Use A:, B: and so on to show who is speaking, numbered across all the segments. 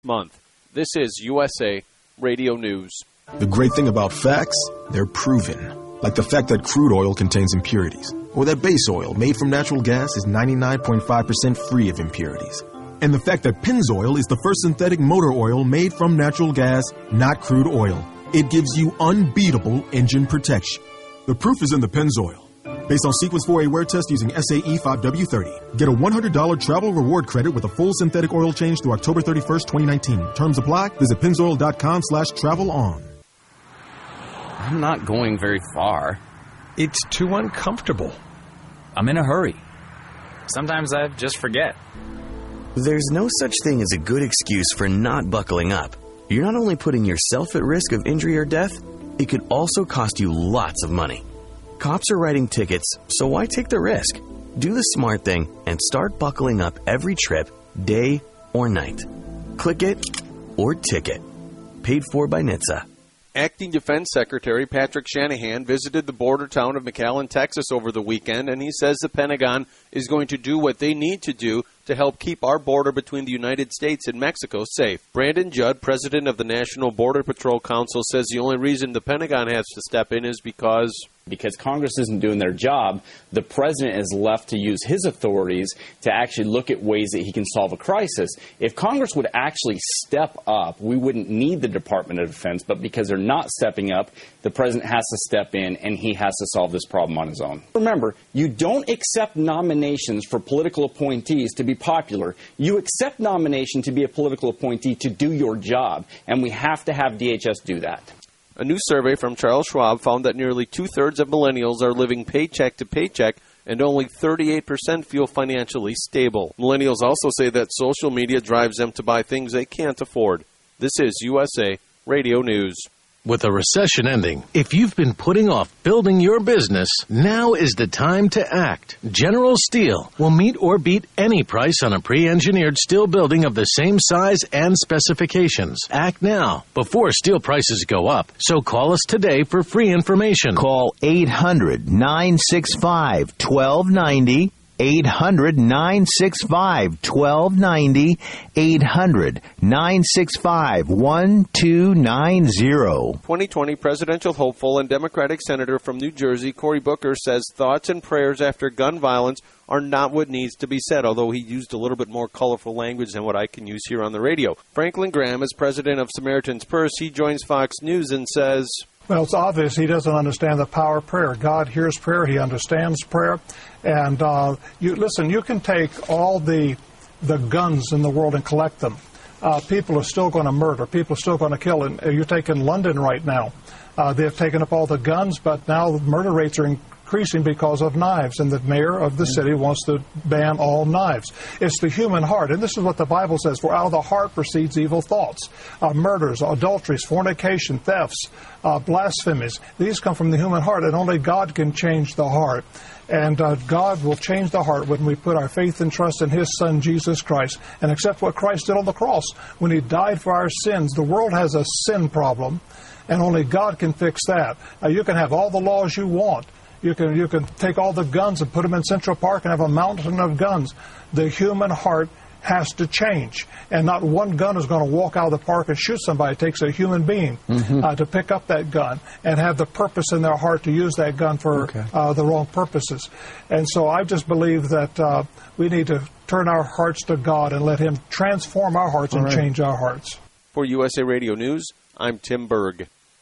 A: month. This is USA Radio News.
B: The great thing about facts, they're proven. Like the fact that crude oil contains impurities, or that base oil made from natural gas is 99.5% free of impurities. And the fact that Pennzoil is the first synthetic motor oil made from natural gas, not crude oil. It gives you unbeatable engine protection. The proof is in the Pennzoil. Based on Sequence 4A wear test using SAE 5W30. Get a $100 travel reward credit with a full synthetic oil change through October 31st, 2019. Terms apply. Visit Pennzoil.com/travel on.
C: I'm not going very far.
D: It's too uncomfortable.
C: I'm in a hurry. Sometimes I just forget.
E: There's no such thing as a good excuse for not buckling up. You're not only putting yourself at risk of injury or death, it could also cost you lots of money. Cops are writing tickets, so why take the risk? Do the smart thing and start buckling up every trip, day or night. Click it or ticket. Paid for by NHTSA.
A: Acting Defense Secretary Patrick Shanahan visited the border town of McAllen, Texas over the weekend, and he says the Pentagon is going to do what they need to do to help keep our border between the United States and Mexico safe. Brandon Judd, president of the National Border Patrol Council, says the only reason the Pentagon has to step in is because
F: Congress isn't doing their job, the president is left to use his authorities to actually look at ways that he can solve a crisis. If Congress would actually step up, we wouldn't need the Department of Defense, but because they're not stepping up, the president has to step in and he has to solve this problem on his own. Remember, you don't accept nominations for political appointees to be popular. You accept nomination to be a political appointee to do your job, and we have to have DHS do that.
A: A new survey from Charles Schwab found that nearly two-thirds of millennials are living paycheck to paycheck, and only 38% feel financially stable. Millennials also say that social media drives them to buy things they can't afford. This is USA Radio News.
G: With a recession ending, if you've been putting off building your business, now is the time to act. General Steel will meet or beat any price on a pre-engineered steel building of the same size and specifications. Act now, before steel prices go up. So call us today for free information.
H: Call 800-965-1290. 800-965-1290, 800-965-1290.
A: 2020 presidential hopeful and Democratic Senator from New Jersey, Cory Booker, says thoughts and prayers after gun violence are not what needs to be said, although he used a little bit more colorful language than what I can use here on the radio. Franklin Graham is president of Samaritan's Purse. He joins Fox News and says,
I: well, it's obvious he doesn't understand the power of prayer. God hears prayer. He understands prayer. And you can take all the guns in the world and collect them. People are still going to murder. People are still going to kill. And you take in London right now, they've taken up all the guns, but now the murder rates are increasing because of knives, and the mayor of the city wants to ban all knives. It's the human heart, and this is what the Bible says, for out of the heart proceeds evil thoughts, murders, adulteries, fornication, thefts, blasphemies. These come from the human heart, and only God can change the heart. And God will change the heart when we put our faith and trust in His Son, Jesus Christ, and accept what Christ did on the cross when He died for our sins. The world has a sin problem, and only God can fix that. You can have all the laws you want. You can take all the guns and put them in Central Park and have a mountain of guns. The human heart has to change, and not one gun is going to walk out of the park and shoot somebody. It takes a human being to pick up that gun and have the purpose in their heart to use that gun for the wrong purposes. And so I just believe that we need to turn our hearts to God and let Him transform our hearts and change our hearts.
A: For USA Radio News, I'm Tim Berg.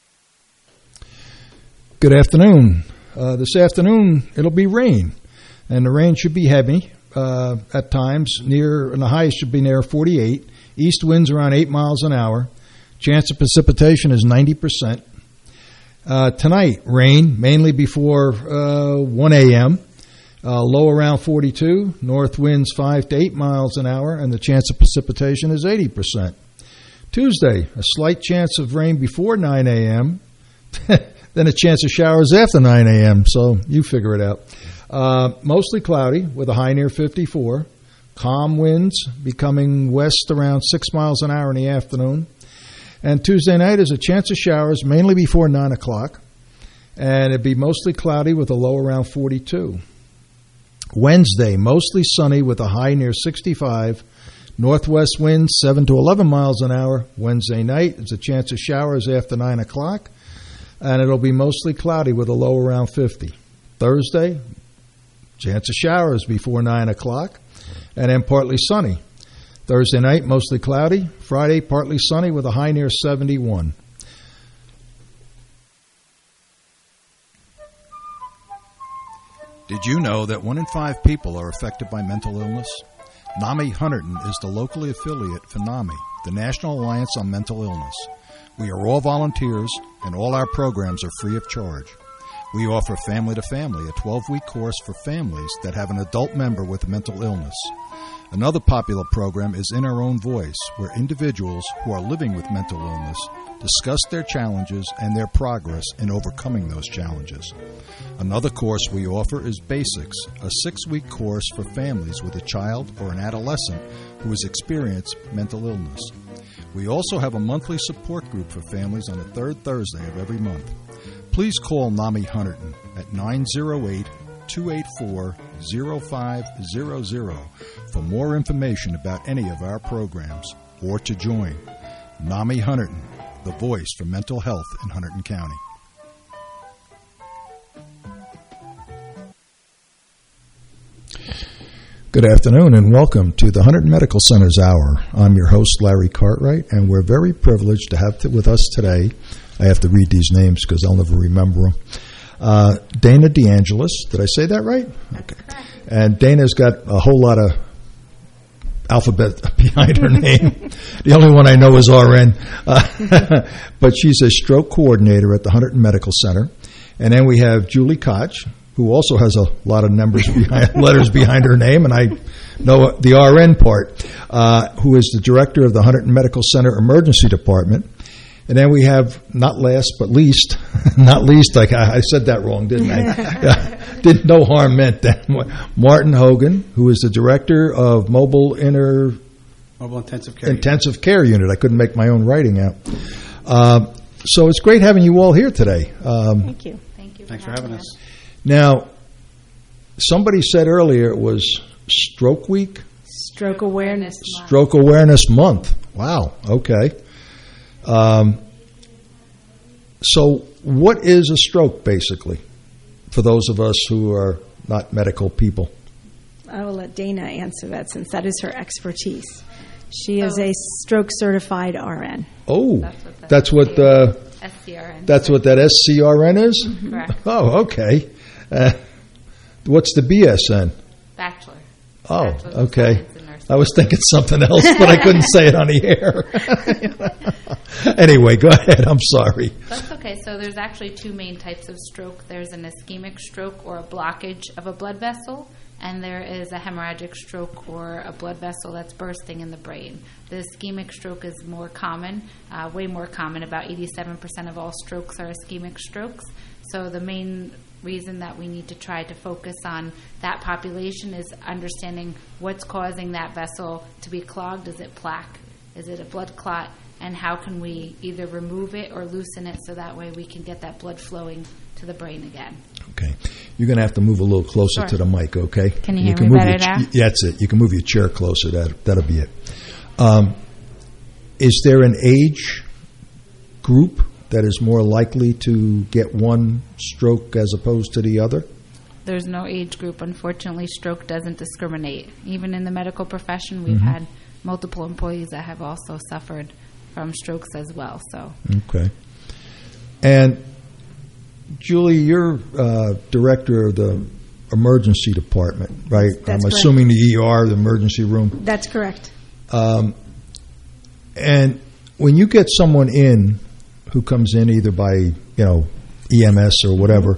J: Good afternoon. This afternoon, it'll be rain, and the rain should be heavy at times, and the high should be near 48. East winds around 8 miles an hour. Chance of precipitation is 90%. Tonight, rain, mainly before 1 a.m., low around 42, north winds 5 to 8 miles an hour, and the chance of precipitation is 80%. Tuesday, a slight chance of rain before 9 a.m., then a chance of showers after 9 a.m., so you figure it out. Mostly cloudy with a high near 54. Calm winds becoming west around 6 miles an hour in the afternoon. And Tuesday night is a chance of showers, mainly before 9 o'clock. And it'd be mostly cloudy with a low around 42. Wednesday, mostly sunny with a high near 65. Northwest winds 7 to 11 miles an hour. Wednesday night, there's a chance of showers after 9 o'clock. And it'll be mostly cloudy with a low around 50. Thursday, chance of showers before 9 o'clock. And then partly sunny. Thursday night, mostly cloudy. Friday, partly sunny with a high near 71.
K: Did you know that 1 in 5 people are affected by mental illness? NAMI Hunterdon is the locally affiliate for NAMI, the National Alliance on Mental Illness. We are all volunteers, and all our programs are free of charge. We offer Family to Family, a 12-week course for families that have an adult member with a mental illness. Another popular program is In Our Own Voice, where individuals who are living with mental illness discuss their challenges and their progress in overcoming those challenges. Another course we offer is Basics, a 6-week course for families with a child or an adolescent who has experienced mental illness. We also have a monthly support group for families on the third Thursday of every month. Please call NAMI Hunterdon at 908-284-0500 for more information about any of our programs or to join. NAMI Hunterdon, the voice for mental health in Hunterdon County.
J: Good afternoon and welcome to the Hunterdon Medical Center's Hour. I'm your host, Larry Cartwright, and we're very privileged to have with us today, I have to read these names because I'll never remember them, Dana DeAngelis. Did I say that right? Okay. And Dana's got a whole lot of alphabet behind her name. The only one I know is RN. But she's a stroke coordinator at the Hunterdon Medical Center. And then we have Julie Koch, who also has a lot of letters behind her name, and I know the RN part, who is the director of the Hunterdon Medical Center Emergency Department. And then we have, not least, like I said that wrong, didn't I? No harm meant that. Martin Hogan, who is the director of Mobile Intensive Care Unit. I couldn't make my own writing out. So it's great having you all here today.
L: Thank you.
M: Thanks for having us.
J: Now, somebody said earlier it was Stroke Week?
L: Stroke Awareness Month.
J: Stroke Awareness Month. Wow, okay. So what is a stroke, basically, for those of us who are not medical people?
L: I will let Dana answer that since that is her expertise. She is a stroke-certified RN.
J: Oh, that's what SCRN. That's what that SCRN is?
L: Mm-hmm. Correct.
J: Oh, okay. What's the BSN?
M: Bachelor.
J: Oh, okay. I was thinking something else, but I couldn't say it on the air. Anyway, go ahead. I'm sorry.
M: That's okay. So there's actually two main types of stroke. There's an ischemic stroke or a blockage of a blood vessel, and there is a hemorrhagic stroke or a blood vessel that's bursting in the brain. The ischemic stroke is more common, way more common. About 87% of all strokes are ischemic strokes. So the main reason that we need to try to focus on that population is understanding what's causing that vessel to be clogged. Is it plaque? Is it a blood clot? And how can we either remove it or loosen it so that way we can get that blood flowing to the brain again.
J: Okay. You're going to have to move a little closer to the mic, okay?
M: Can you hear me better now?
J: Yeah, that's it. You can move your chair closer. That'll be it. Is there an age group that is more likely to get one stroke as opposed to the other?
M: There's no age group. Unfortunately, stroke doesn't discriminate. Even in the medical profession, we've had multiple employees that have also suffered from strokes as well. So
J: okay. And Julie, you're director of the emergency department, right?
L: That's correct.
J: Assuming the ER, the emergency room.
L: That's correct.
J: And when you get someone in who comes in either by, EMS or whatever,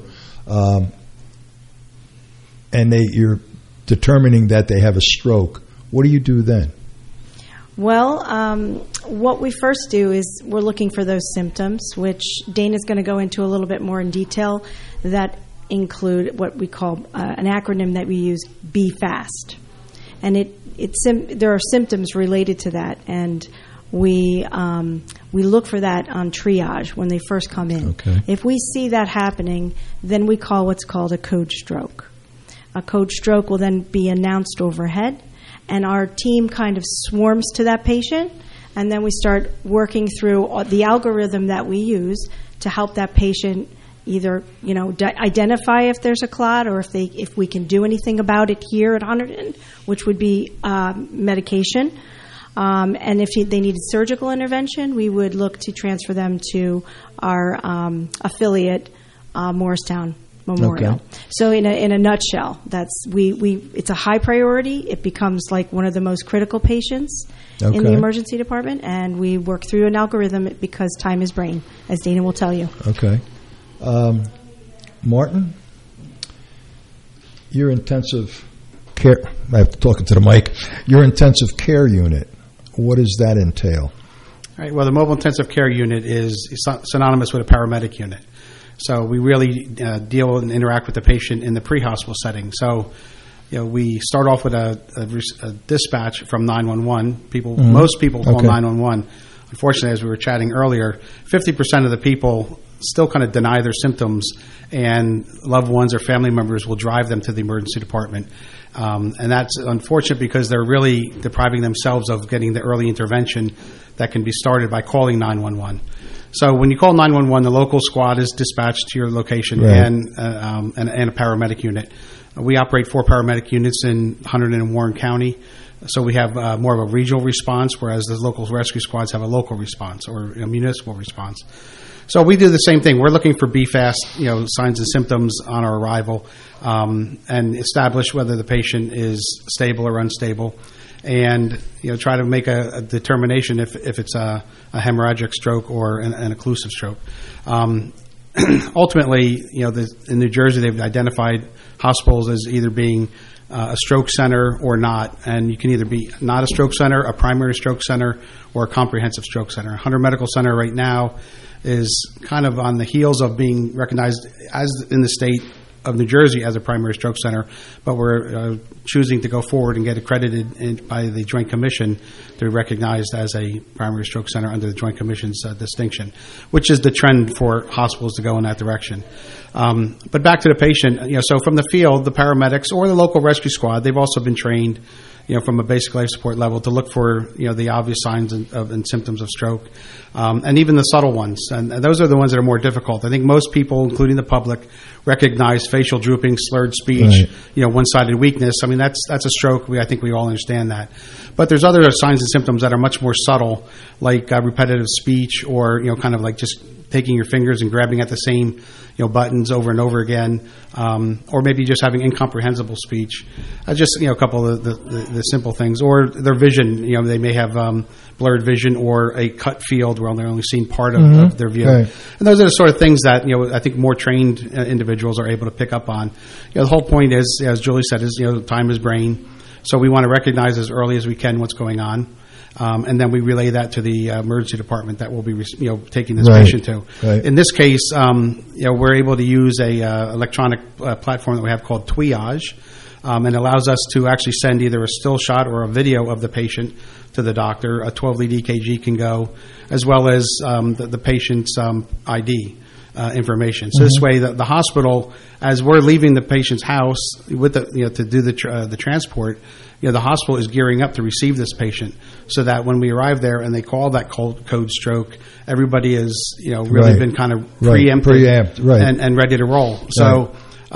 J: and you're determining that they have a stroke, what do you do then?
L: Well, what we first do is we're looking for those symptoms, which Dana's going to go into a little bit more in detail, that include what we call an acronym that we use, Be Fast. And there are symptoms related to that, and we look for that on triage when they first come in.
J: Okay.
L: If we see that happening, then we call what's called a code stroke. A code stroke will then be announced overhead, and our team kind of swarms to that patient, and then we start working through the algorithm that we use to help that patient either, identify if there's a clot or if we can do anything about it here at Hunterdon, which would be medication. And if they needed surgical intervention, we would look to transfer them to our affiliate, Morristown Memorial.
J: Okay.
L: So in a nutshell, it's a high priority. It becomes like one of the most critical patients in the emergency department, and we work through an algorithm because time is brain, as Dana will tell you.
J: Okay. Martin, your intensive care, I have to talk into the mic, your intensive care unit, what does that entail?
N: All right, well, the mobile intensive care unit is synonymous with a paramedic unit. So we really deal and interact with the patient in the pre-hospital setting. So, we start off with a dispatch from 911. Most people call 911. Unfortunately, as we were chatting earlier, 50% of the people still kind of deny their symptoms, and loved ones or family members will drive them to the emergency department. And that's unfortunate because they're really depriving themselves of getting the early intervention that can be started by calling 911. So when you call 911, the local squad is dispatched to your location, and a paramedic unit. We operate 4 paramedic units in Hunterdon and Warren County. So we have more of a regional response, whereas the local rescue squads have a local response or a municipal response. So we do the same thing. We're looking for BFAST, signs and symptoms on our arrival, and establish whether the patient is stable or unstable, and try to make a determination if it's a hemorrhagic stroke or an occlusive stroke. Ultimately, in New Jersey, they've identified hospitals as either being a stroke center or not, and you can either be not a stroke center, a primary stroke center, or a comprehensive stroke center. Hunter Medical Center right now is kind of on the heels of being recognized as in the state of New Jersey as a primary stroke center, but we're choosing to go forward and get accredited by the Joint Commission to be recognized as a primary stroke center under the Joint Commission's distinction, which is the trend for hospitals to go in that direction. But back to the patient, so from the field, the paramedics or the local rescue squad, they've also been trained from a basic life support level to look for, the obvious signs and symptoms of stroke, and even the subtle ones. And those are the ones that are more difficult. I think most people, including the public, recognize facial drooping, slurred speech, one-sided weakness. I mean, that's a stroke. I think we all understand that. But there's other signs and symptoms that are much more subtle, like repetitive speech or, kind of like just taking your fingers and grabbing at the same buttons over and over again, or maybe just having incomprehensible speech. Just a couple of the simple things, or their vision. They may have blurred vision or a cut field where they're only seeing part of their view. Right. And those are the sort of things that I think more trained individuals are able to pick up on. The whole point is, as Julie said, is time is brain. So we want to recognize as early as we can what's going on. And then we relay that to the emergency department that we'll be, taking this patient to. Right. In this case, we're able to use a electronic platform that we have called Triage, and allows us to actually send either a still shot or a video of the patient to the doctor. A 12-lead EKG can go, as well as the patient's ID information. So this way, the hospital, as we're leaving the patient's house with to do the transport, the hospital is gearing up to receive this patient, so that when we arrive there and they call that code stroke, everybody is really been kind of preempted and ready to roll. So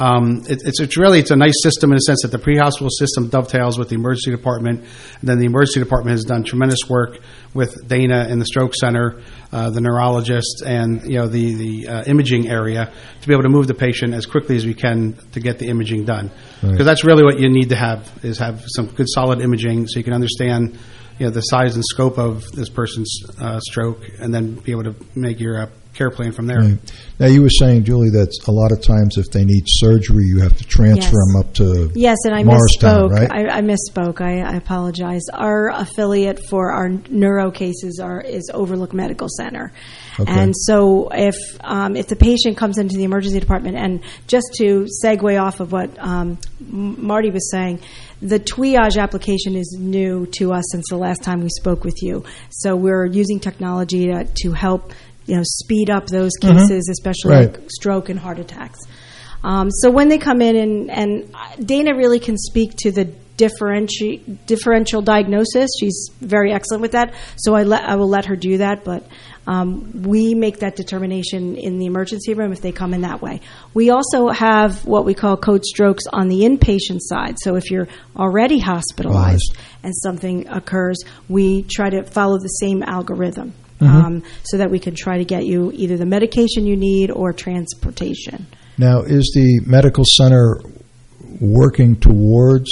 N: it's a nice system in the sense that the pre-hospital system dovetails with the emergency department, and then the emergency department has done tremendous work with Dana in the stroke center, the neurologist, and the imaging area to be able to move the patient as quickly as we can to get the imaging done. Because that's really what you need to have some good solid imaging so you can understand the size and scope of this person's stroke, and then be able to make your care plan from there.
J: Right. Now, you were saying, Julie, that a lot of times if they need surgery, you have to transfer them up to
L: and I
J: Morristown,
L: misspoke.
J: Right?
L: I misspoke. I apologize. Our affiliate for our neuro cases is Overlook Medical Center. Okay. And so if the patient comes into the emergency department, and just to segue off of what Marty was saying, the Triage application is new to us since the last time we spoke with you. So we're using technology to help speed up those cases, especially like stroke and heart attacks. So when they come in, and Dana really can speak to the differential diagnosis. She's very excellent with that, so I will let her do that, but we make that determination in the emergency room if they come in that way. We also have what we call code strokes on the inpatient side. So if you're already hospitalized and something occurs, we try to follow the same algorithm so that we can try to get you either the medication you need or transportation.
J: Now, is the medical center working towards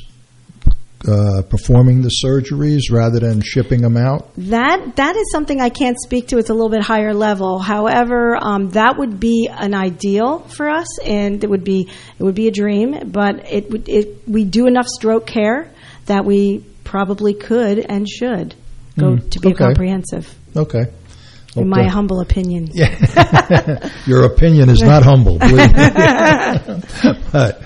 J: performing the surgeries rather than shipping them out?
L: That is something I can't speak to. It's a little bit higher level. However, that would be an ideal for us, and it would be a dream. But we do enough stroke care that we probably could and should go to be comprehensive.
J: Okay.
L: In my humble opinion.
J: Yeah. Your opinion is not humble, believe me. But,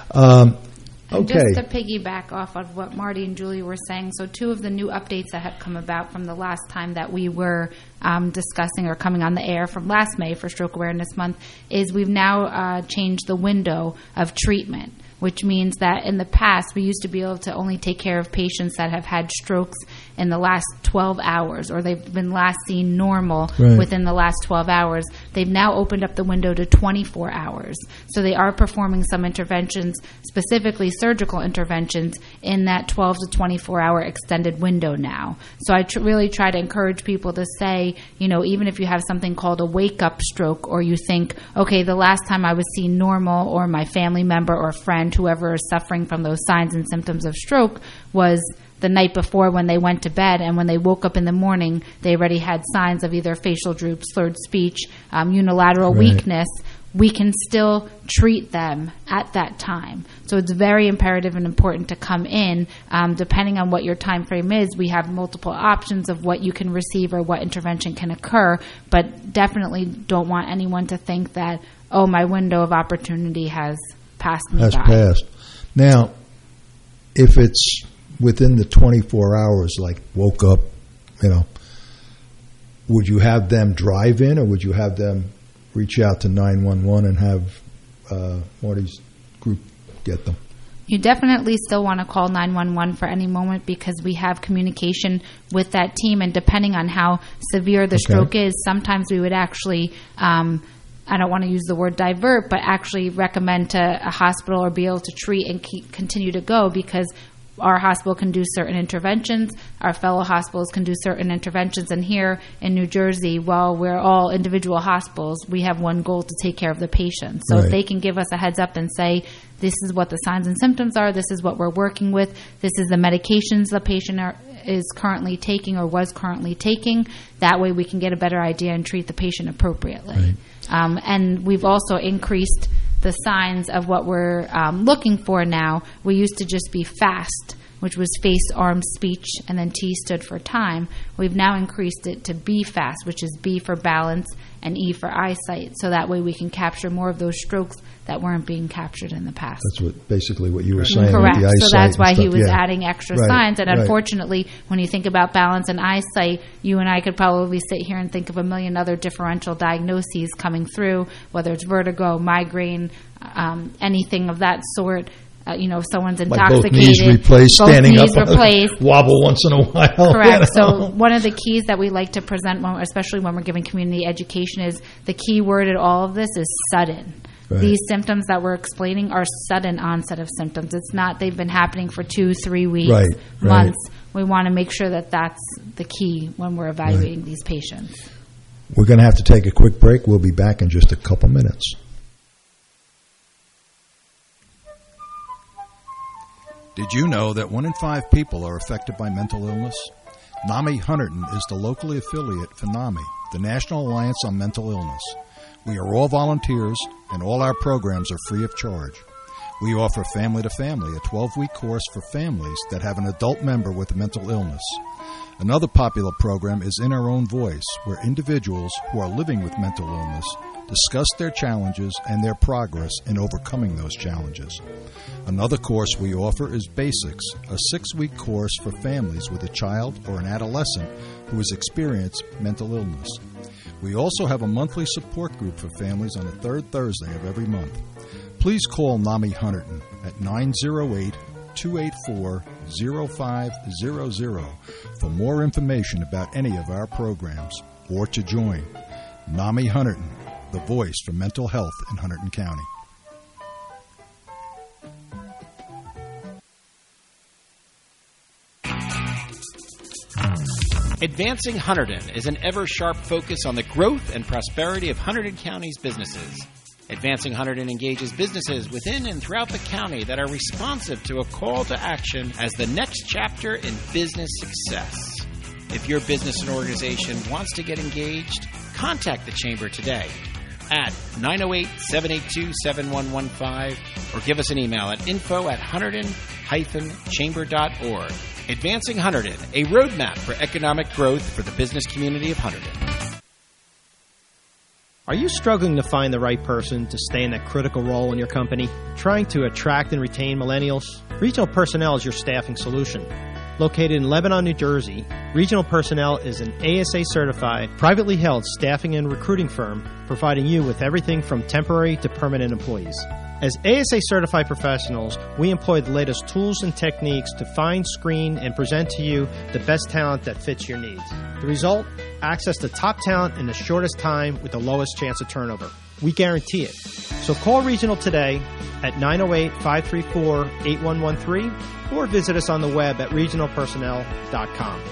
J: okay.
M: Just to piggyback off of what Marty and Julie were saying, so two of the new updates that have come about from the last time that we were discussing or coming on the air from last May for Stroke Awareness Month is we've now changed the window of treatment, which means that in the past we used to be able to only take care of patients that have had strokes in the last 12 hours or they've been last seen normal within the last 12 hours. They've now opened up the window to 24 hours. So they are performing some interventions, specifically surgical interventions, in that 12 to 24-hour extended window now. So I really try to encourage people to say, even if you have something called a wake-up stroke or you think, okay, the last time I was seen normal or my family member or friend, whoever is suffering from those signs and symptoms of stroke, was the night before when they went to bed, and when they woke up in the morning, they already had signs of either facial droops, slurred speech, unilateral weakness, we can still treat them at that time. So it's very imperative and important to come in. Depending on what your time frame is, we have multiple options of what you can receive or what intervention can occur, but definitely don't want anyone to think that, oh, my window of opportunity has passed me by.
J: Passed. Now, if it's within the 24 hours, like woke up, would you have them drive in or would you have them reach out to 911 and have Marty's group get them?
M: You definitely still want to call 911 for any moment because we have communication with that team, and depending on how severe the stroke is, sometimes we would actually I don't want to use the word divert, but actually recommend to a hospital or be able to treat and continue to go, because our hospital can do certain interventions, our fellow hospitals can do certain interventions, and here in New Jersey, while we're all individual hospitals, we have one goal to take care of the patient. So if they can give us a heads up and say, this is what the signs and symptoms are, this is what we're working with, this is the medications the patient is currently taking or was currently taking, that way we can get a better idea and treat the patient appropriately. And we've also increased the signs of what we're looking for now. We used to just be FAST, which was face, arm, speech, and then T stood for time. We've now increased it to B FAST, which is B for balance and E for eyesight, so that way we can capture more of those strokes that weren't being captured in the past.
J: That's basically what you were saying.
M: Correct.
J: With the eyesight,
M: so that's why he was
J: yeah.
M: adding extra signs. And unfortunately, when you think about balance and eyesight, you and I could probably sit here and think of a million other differential diagnoses coming through, whether it's vertigo, migraine, anything of that sort. If someone's intoxicated,
J: both knees replaced, standing up,
M: replaced,
J: wobble once in a while.
M: Correct. So one of the keys that we like to present, especially when we're giving community education, is the key word in all of this is sudden. These symptoms that we're explaining are sudden onset of symptoms. It's not they've been happening for 2-3 weeks, months. We want to make sure that that's the key when we're evaluating these patients.
J: We're going to have to take a quick break. We'll be back in just a couple minutes.
K: Did you know that 1 in 5 people are affected by mental illness? NAMI Hunterdon is the locally affiliate for NAMI, the National Alliance on Mental Illness. We are all volunteers, and all our programs are free of charge. We offer Family to Family, a 12-week course for families that have an adult member with a mental illness. Another popular program is In Our Own Voice, where individuals who are living with mental illness discuss their challenges and their progress in overcoming those challenges. Another course we offer is Basics, a 6-week course for families with a child or an adolescent who has experienced mental illness. We also have a monthly support group for families on the third Thursday of every month. Please call NAMI Hunterdon at 284-0500 for more information about any of our programs or to join. NAMI Hunterdon, the voice for mental health in Hunterdon County.
O: Advancing Hunterdon is an ever-sharp focus on the growth and prosperity of Hunterdon County's businesses. Advancing Hunterdon engages businesses within and throughout the county that are responsive to a call to action as the next chapter in business success. If your business and organization wants to get engaged, contact the Chamber today at 908-782-7115 or give us an email at info@hunterdon-chamber.org. Advancing Hunterdon, a roadmap for economic growth for the business community of Hunterdon.
P: Are you struggling to find the right person to stay in that critical role in your company? Trying to attract and retain millennials? Regional Personnel is your staffing solution. Located in Lebanon, New Jersey, Regional Personnel is an ASA-certified, privately held staffing and recruiting firm providing you with everything from temporary to permanent employees. As ASA-certified professionals, we employ the latest tools and techniques to find, screen, and present to you the best talent that fits your needs. The result? Access to top talent in the shortest time with the lowest chance of turnover. We guarantee it. So call Regional today at 908-534-8113 or visit us on the web at regionalpersonnel.com.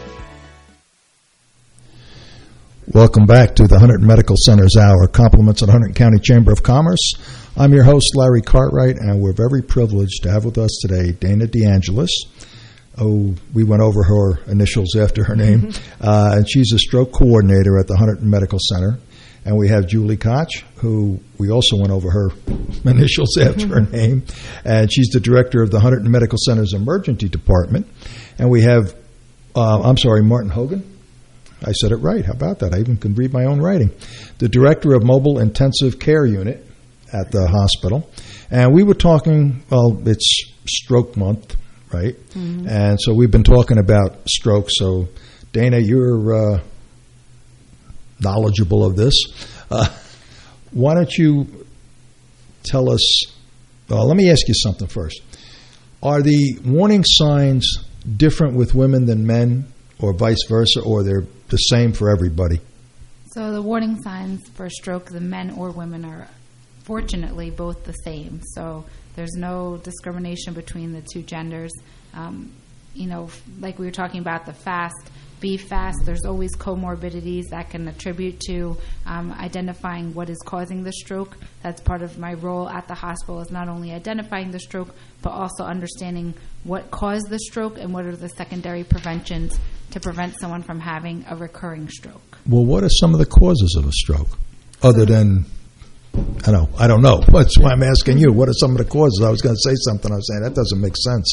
J: Welcome back to the Hunterdon Medical Center's Hour. Compliments of the Hunterdon County Chamber of Commerce. I'm your host, Larry Cartwright, and we're very privileged to have with us today Dana DeAngelis. Oh, we went over her initials after her name. And she's a stroke coordinator at the Hunterdon Medical Center. And we have Julie Koch, who we also went over her initials after her name. And she's the director of the Hunterdon Medical Center's Emergency Department. And we have, Martin Hogan. I said it right. How about that? I even can read my own writing. The director of Mobile Intensive Care Unit at the hospital. And we were talking, it's stroke month, right? Mm-hmm. And so we've been talking about stroke. So, Dana, you're knowledgeable of this. Why don't you tell us, let me ask you something first. Are the warning signs different with women than men, or vice versa, or they're the same for everybody?
M: So the warning signs for stroke, the men or women, are fortunately both the same. So there's no discrimination between the two genders. Like we were talking about the FAST, be fast. There's always comorbidities that can attribute to identifying what is causing the stroke. That's part of my role at the hospital, is not only identifying the stroke, but also understanding what caused the stroke and what are the secondary preventions to prevent someone from having a recurring stroke.
J: Well, what are some of the causes of a stroke? Other than, I don't know. That's why I'm asking you. What are some of the causes? I was going to say something. I was saying that doesn't make sense.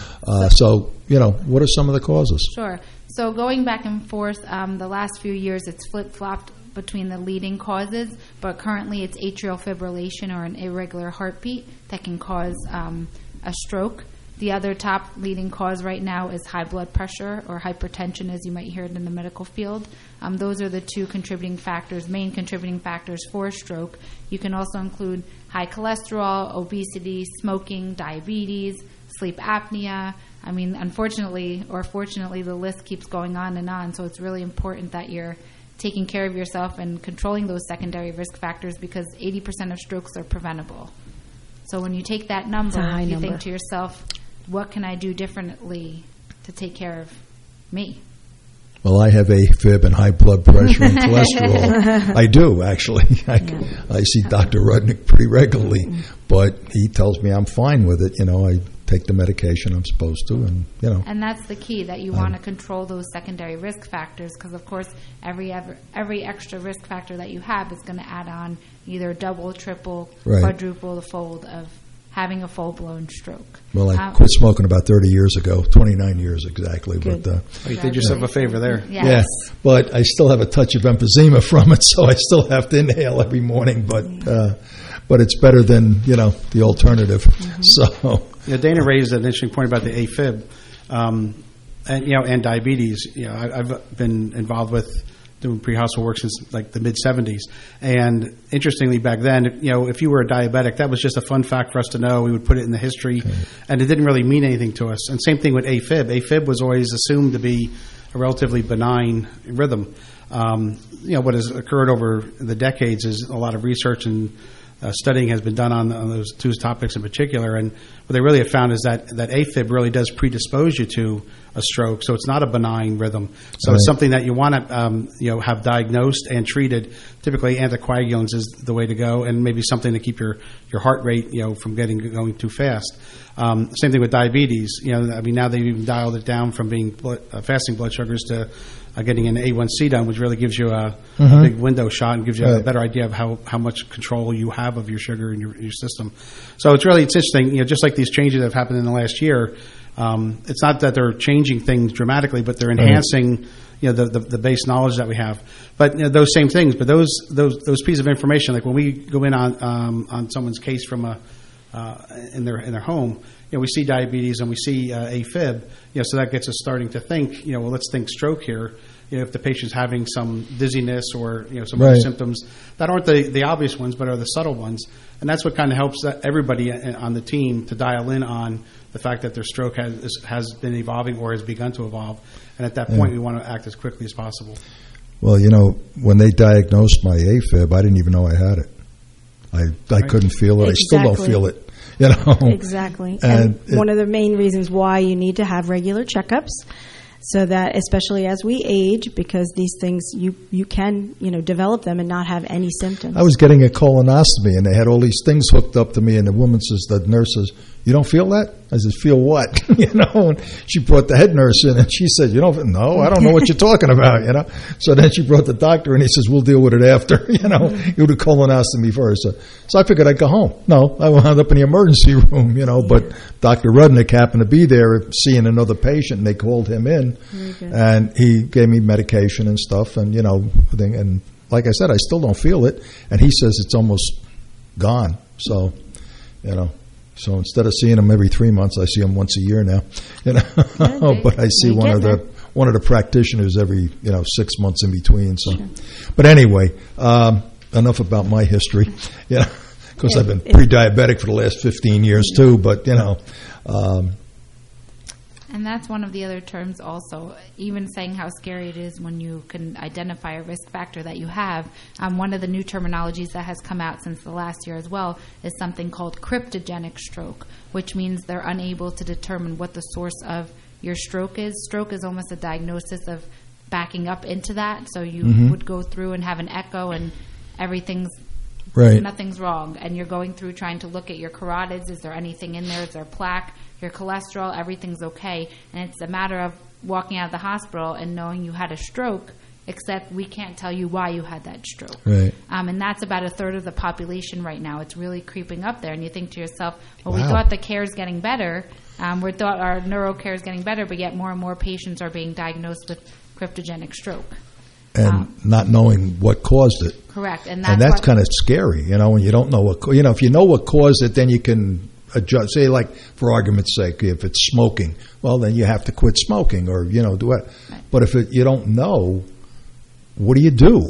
J: What are some of the causes?
M: Sure. So going back and forth, the last few years it's flip-flopped between the leading causes, but currently it's atrial fibrillation or an irregular heartbeat that can cause a stroke. The other top leading cause right now is high blood pressure or hypertension, as you might hear it in the medical field. Those are the two main contributing factors for stroke. You can also include high cholesterol, obesity, smoking, diabetes, sleep apnea. Unfortunately or fortunately, the list keeps going on and on, so it's really important that you're taking care of yourself and controlling those secondary risk factors, because 80% of strokes are preventable. So when you take that number, you think to yourself, what can I do differently to take care of me?
J: Well, I have AFib and high blood pressure and cholesterol. I do, actually. I see Dr. Rudnick pretty regularly, but he tells me I'm fine with it. I take the medication I'm supposed to, and
M: And that's the key, that you want to control those secondary risk factors, because of course every extra risk factor that you have is going to add on either double, triple, quadruple the fold of having a full-blown stroke.
J: Well, I quit smoking about 30 years ago, 29 years exactly.
N: Good. But you did yourself a favor there.
M: Yes.
J: Yeah, but I still have a touch of emphysema from it, so I still have to inhale every morning. But it's better than the alternative. Mm-hmm. So
N: Dana raised an interesting point about the AFib, and diabetes. I've been involved with doing pre-hospital work since like the mid-'70s. And interestingly, back then, if you were a diabetic, that was just a fun fact for us to know. We would put it in the history, and it didn't really mean anything to us. And same thing with AFib. AFib was always assumed to be a relatively benign rhythm. What has occurred over the decades is a lot of research and studying has been done on those two topics in particular, and what they really have found is that AFib really does predispose you to a stroke. So it's not a benign rhythm. So it's something that you want to have diagnosed and treated. Typically, anticoagulants is the way to go, and maybe something to keep your heart rate from going too fast. Same thing with diabetes. Now they've even dialed it down from being fasting blood sugars to getting an A1C done, which really gives you a big window shot and gives you a better idea of how much control you have of your sugar in your system. So it's interesting, just like these changes that have happened in the last year. It's not that they're changing things dramatically, but they're enhancing the base knowledge that we have. But those same things, but those pieces of information, like when we go in on someone's case from in their home, we see diabetes and we see AFib, so that gets us starting to think, let's think stroke here. If the patient's having some dizziness or some other symptoms that aren't the obvious ones, but are the subtle ones, and that's what kind of helps everybody on the team to dial in on the fact that their stroke has been evolving or has begun to evolve, and at that point we want to act as quickly as possible.
J: Well, when they diagnosed my AFib, I didn't even know I had it. I couldn't feel it. I still don't feel it.
L: Exactly. And one of the main reasons why you need to have regular checkups, so that especially as we age, because these things you can develop them and not have any symptoms.
J: I was getting a colonoscopy and they had all these things hooked up to me, and the woman says, the nurse says, "You don't feel that?" I said, "Feel what?" And she brought the head nurse in and she said, "No, I don't know what you're talking about." So then she brought the doctor and he says, "We'll deal with it after." You do colonoscopy first. So I figured I'd go home. No, I wound up in the emergency room. But Dr. Rudnick happened to be there seeing another patient, and they called him in, and he gave me medication and stuff, and and like I said, I still don't feel it, and he says it's almost gone. So, So instead of seeing him every 3 months, I see him once a year now. But I see one of the practitioners every 6 months in between. So, but anyway, enough about my history. Because I've been pre-diabetic for the last 15 years too. But
M: and that's one of the other terms also, even saying how scary it is when you can identify a risk factor that you have. One of the new terminologies that has come out since the last year as well is something called cryptogenic stroke, which means they're unable to determine what the source of your stroke is. Stroke is almost a diagnosis of backing up into that. So you would go through and have an echo and nothing's wrong. And you're going through trying to look at your carotids. Is there anything in there? Is there plaque? Your cholesterol, everything's okay. And it's a matter of walking out of the hospital and knowing you had a stroke, except we can't tell you why you had that stroke.
J: Right.
M: And that's about a third of the population right now. It's really creeping up there. And you think to yourself, well, we thought the care is getting better. We thought our neuro care is getting better, but yet more and more patients are being diagnosed with cryptogenic stroke.
J: And not knowing what caused it.
M: Correct. And
J: that's kind of scary, when you don't know what, if you know what caused it, then you can adjust. Say, like, for argument's sake, if it's smoking, well, then you have to quit smoking or, do it. Right. But if you don't know, what do you do?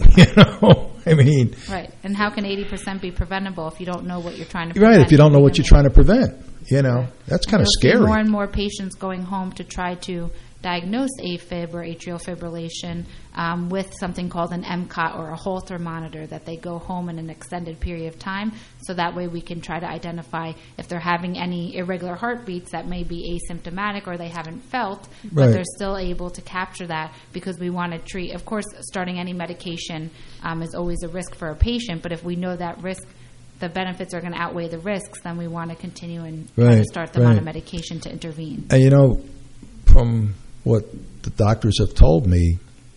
M: Right. And how can 80% be preventable if you don't know what you're trying to prevent?
J: Right, if you don't know what you're trying to prevent. That's kind of scary.
M: More and more patients going home to try to diagnose AFib or atrial fibrillation with something called an MCOT or a Holter monitor, that they go home in an extended period of time, so that way we can try to identify if they're having any irregular heartbeats that may be asymptomatic or they haven't felt, but they're still able to capture that, because we want to treat. Of course, starting any medication is always a risk for a patient, but if we know that risk, the benefits are going to outweigh the risks, then we want to continue and try to start them on a medication to intervene.
J: And from what the doctors have told me,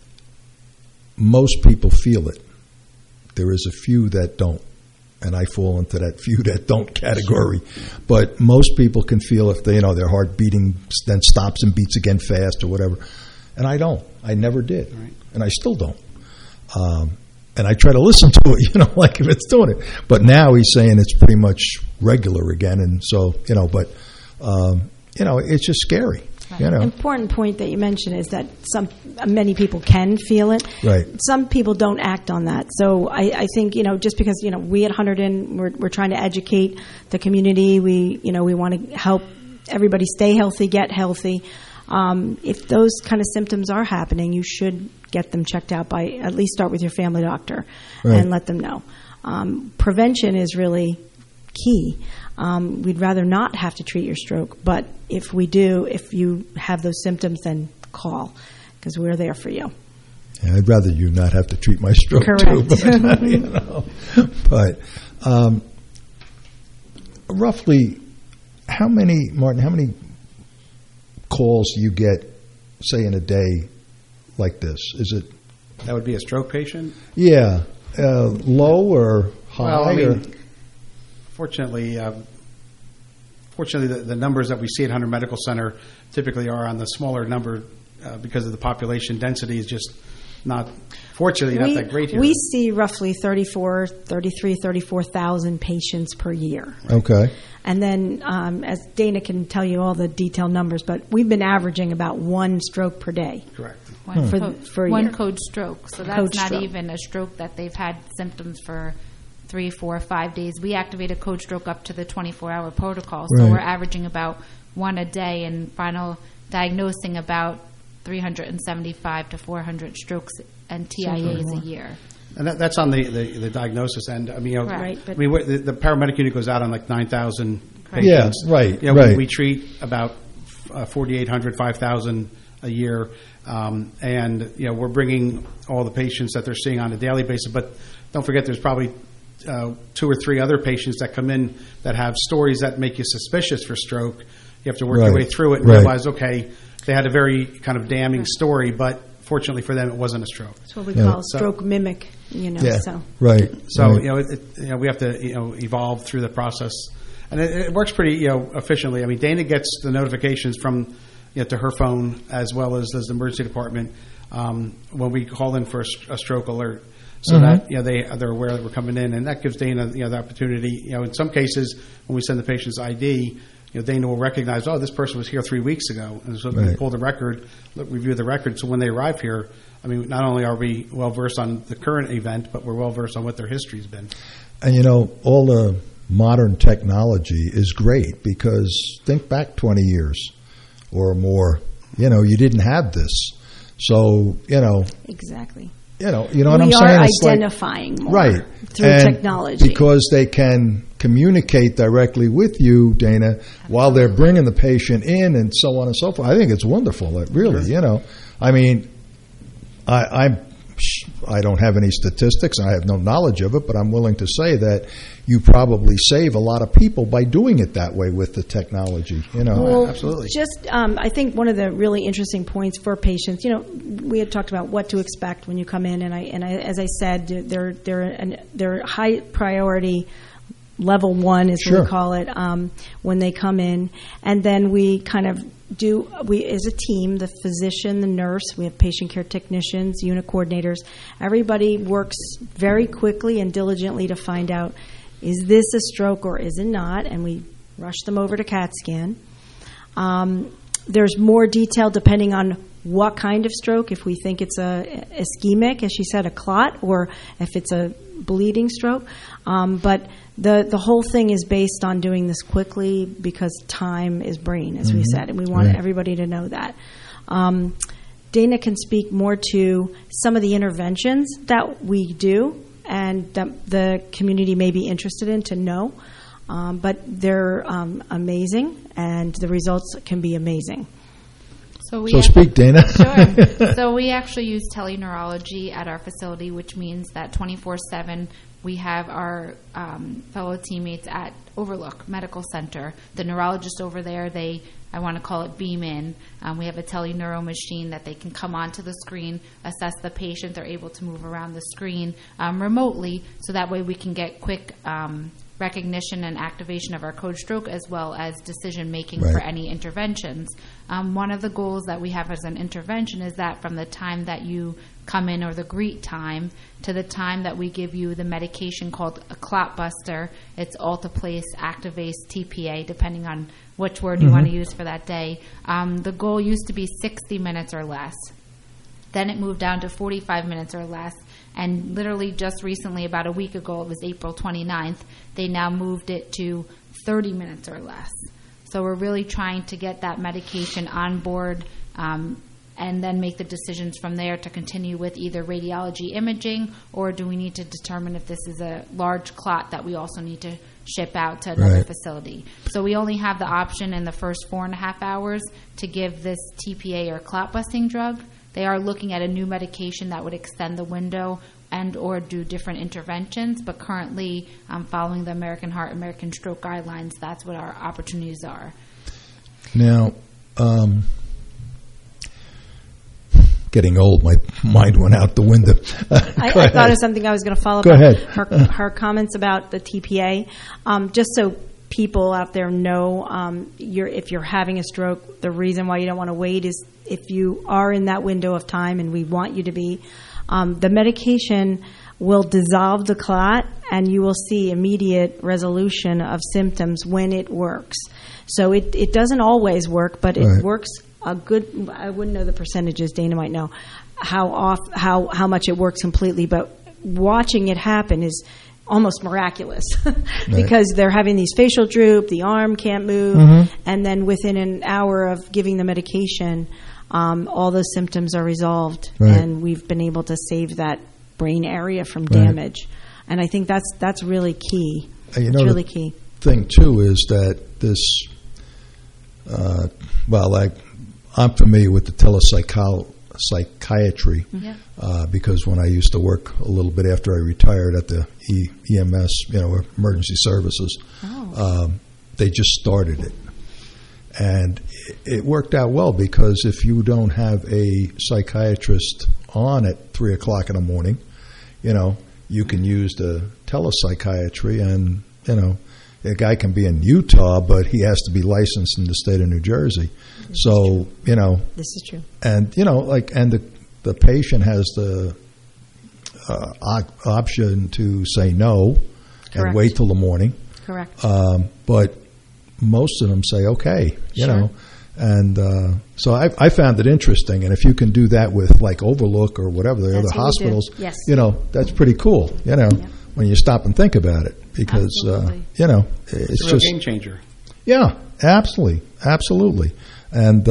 J: most people feel it. There is a few that don't, and I fall into that few that don't category. But most people can feel if they, their heart beating then stops and beats again fast or whatever. And I don't. I never did. Right. And I still don't. And I try to listen to it, like if it's doing it. But now he's saying it's pretty much regular again. And so, but, it's just scary. You know.
L: Important point that you mentioned is that many people can feel it.
J: Right.
L: Some people don't act on that. So I think, just because, we at Hunterdon, we're trying to educate the community. We want to help everybody stay healthy, get healthy. If those kind of symptoms are happening, you should get them checked out by at least start with your family doctor and let them know. Prevention is really key. We'd rather not have to treat your stroke, but if you have those symptoms, then call, because we're there for you.
J: Yeah, I'd rather you not have to treat my stroke
L: Correct.
J: too. But roughly, how many calls do you get, say, in a day like this? Is it
N: that would be a stroke patient?
J: Yeah, low or high?
N: Well, fortunately, the numbers that we see at Hunter Medical Center typically are on the smaller number because of the population density is just not that great here.
L: We see roughly 34,000 patients per year.
J: Okay.
L: And then, as Dana can tell you all the detailed numbers, but we've been averaging about 1 stroke per day.
N: Correct.
M: One code stroke. So that's not
L: stroke.
M: even a stroke that they've had symptoms for 3, 4, 5 days. We activate a code stroke up to the 24-hour protocol. So we're averaging about 1 a day, and final diagnosing about 375 to 400 strokes and TIAs a year.
N: And that's on the diagnosis end. I mean,
L: right,
N: the paramedic unit goes out on like 9,000 patients.
J: Yeah, right.
N: We treat about 4,800, 5,000 a year, and we're bringing all the patients that they're seeing on a daily basis. But don't forget, there's probably 2 or 3 other patients that come in that have stories that make you suspicious for stroke. You have to work your way through it and realize, okay, they had a very kind of damning story, but fortunately for them, it wasn't a stroke.
L: That's what we call stroke mimic. So
J: right.
N: So we have to evolve through the process, and it works pretty efficiently. I mean, Dana gets the notifications from to her phone as well as the emergency department when we call in for a stroke alert. So that they're aware that we're coming in, and that gives Dana the opportunity. In some cases, when we send the patient's ID, Dana will recognize, this person was here 3 weeks ago, and so we pull the record, review the record. So when they arrive here, I mean, not only are we well versed on the current event, but we're well versed on what their history's been.
J: And all the modern technology is great, because think back 20 years or more. You didn't have this, so
L: exactly.
J: You know what I'm saying?
L: We are identifying more through technology.
J: Because they can communicate directly with you, Dana, while they're bringing the patient in and so on and so forth. I think it's wonderful, really, I mean, I don't have any statistics. I have no knowledge of it, but I'm willing to say that you probably save a lot of people by doing it that way with the technology.
L: Well,
N: absolutely.
L: Just, I think one of the really interesting points for patients. We had talked about what to expect when you come in, and I as I said, they're high priority. Level 1 is what we call it when they come in, and then we kind of we as a team, the physician, the nurse, we have patient care technicians, unit coordinators, everybody works very quickly and diligently to find out, is this a stroke or is it not, and we rush them over to CAT scan. There's more detail depending on what kind of stroke, if we think it's a ischemic, as she said, a clot, or if it's a bleeding stroke. But the whole thing is based on doing this quickly, because time is brain, as we said, and we want everybody to know that. Dana can speak more to some of the interventions that we do and that the community may be interested in to know. But they're amazing, and the results can be amazing.
J: So speak, Dana.
M: Sure. So we actually use teleneurology at our facility, which means that 24/7 we have our fellow teammates at Overlook Medical Center. The neurologist over there, I want to call it beam in. We have a teleneuro machine that they can come onto the screen, assess the patient. They're able to move around the screen remotely, so that way we can get quick recognition and activation of our code stroke, as well as decision making for any interventions. One of the goals that we have as an intervention is that from the time that you come in, or the greet time, to the time that we give you the medication called a clot buster. It's Alteplase, Activase, TPA, depending on which word you want to use for that day. The goal used to be 60 minutes or less. Then it moved down to 45 minutes or less. And literally just recently, about a week ago, it was April 29th, they now moved it to 30 minutes or less. So we're really trying to get that medication on board, and then make the decisions from there to continue with either radiology imaging, or do we need to determine if this is a large clot that we also need to ship out to another facility. So we only have the option in the first 4.5 hours to give this TPA or clot busting drug. They are looking at a new medication that would extend the window and or do different interventions, but currently following the American Heart, American Stroke guidelines, that's what our opportunities are.
J: Now, getting old, my mind went out the window.
L: I thought of something I was going to follow up.
J: Go ahead.
L: Her comments about the TPA. Just so people out there know, if you're having a stroke, the reason why you don't want to wait is if you are in that window of time, and we want you to be, the medication will dissolve the clot, and you will see immediate resolution of symptoms when it works. So it doesn't always work, but it works a good. I wouldn't know the percentages. Dana might know how much it works completely, but watching it happen is almost miraculous because they're having these facial droop, the arm can't move, and then within an hour of giving the medication, all those symptoms are resolved, and we've been able to save that brain area from damage. And I think that's really key. It's really key.
J: Thing too is that this, I'm familiar with the telepsychiatry because when I used to work a little bit after I retired at the EMS, emergency services, they just started it. And it worked out well because if you don't have a psychiatrist on at 3 o'clock in the morning, you can use the telepsychiatry, and, a guy can be in Utah, but he has to be licensed in the state of New Jersey. So,
L: this is true.
J: And, and the patient has the option to say no and wait till the morning.
L: Correct.
J: But most of them say, okay, you know. And so I found it interesting. And if you can do that with like Overlook or whatever, the other hospitals, that's pretty cool, when you stop and think about it. Because, it's
N: a
J: just
N: game changer.
J: Yeah, absolutely. And,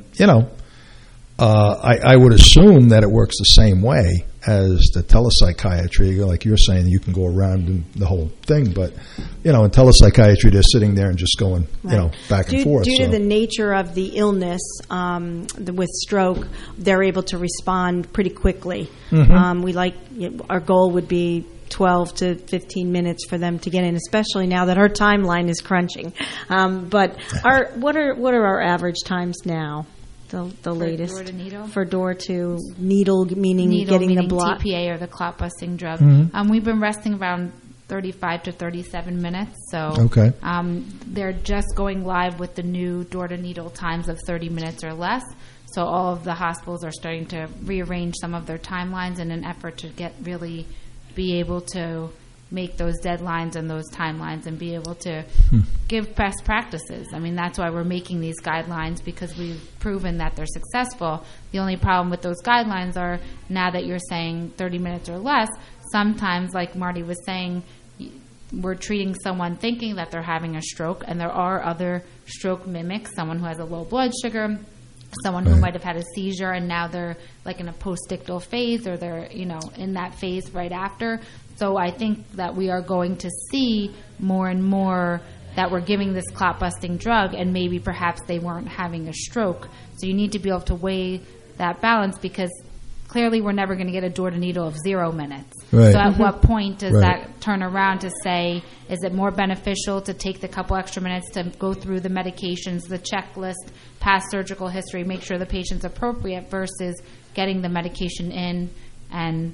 J: I would assume that it works the same way as the telepsychiatry. Like you're saying, you can go around and the whole thing. But, in telepsychiatry, they're sitting there and just going, back and forth.
L: Due to the nature of the illness, with stroke, they're able to respond pretty quickly. Our goal would be 12 to 15 minutes for them to get in, especially now that our timeline is crunching. But what are our average times now? The latest
M: door to needle?
L: For door to needle, meaning getting the block
M: TPA or the clot busting drug. We've been resting around 35 to 37 minutes. So they're just going live with the new door to needle times of 30 minutes or less. So all of the hospitals are starting to rearrange some of their timelines in an effort to be able to make those deadlines and those timelines and be able to give best practices. I mean, that's why we're making these guidelines, because we've proven that they're successful. The only problem with those guidelines are, now that you're saying 30 minutes or less, sometimes, like Marty was saying, we're treating someone thinking that they're having a stroke, and there are other stroke mimics, someone who has a low blood sugar, someone who might have had a seizure and now they're like in a postictal phase, or they're in that phase right after. So I think that we are going to see more and more that we're giving this clot busting drug, and maybe perhaps they weren't having a stroke. So you need to be able to weigh that balance, because clearly we're never going to get a door to needle of 0 minutes. So at what point does that turn around to say, is it more beneficial to take the couple extra minutes to go through the medications, the checklist, past surgical history, make sure the patient's appropriate, versus getting the medication in and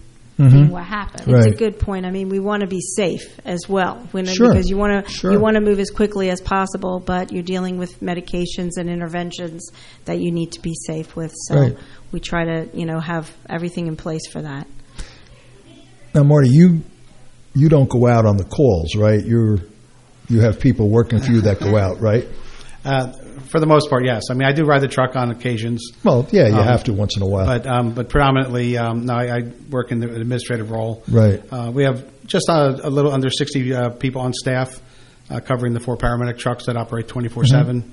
L: seeing what happens. It's a good point. I mean, we want to be safe as well, because you want to move as quickly as possible, but you're dealing with medications and interventions that you need to be safe with. So we try to, have everything in place for that.
J: Now, Marty, you don't go out on the calls, right? You have people working for you that go out, right?
N: For the most part, yes. I mean, I do ride the truck on occasions.
J: Well, yeah, you have to once in a while.
N: But predominantly, no, I work in the administrative role.
J: Right.
N: We have just a little under 60 people on staff covering the 4 paramedic trucks that operate 24/7.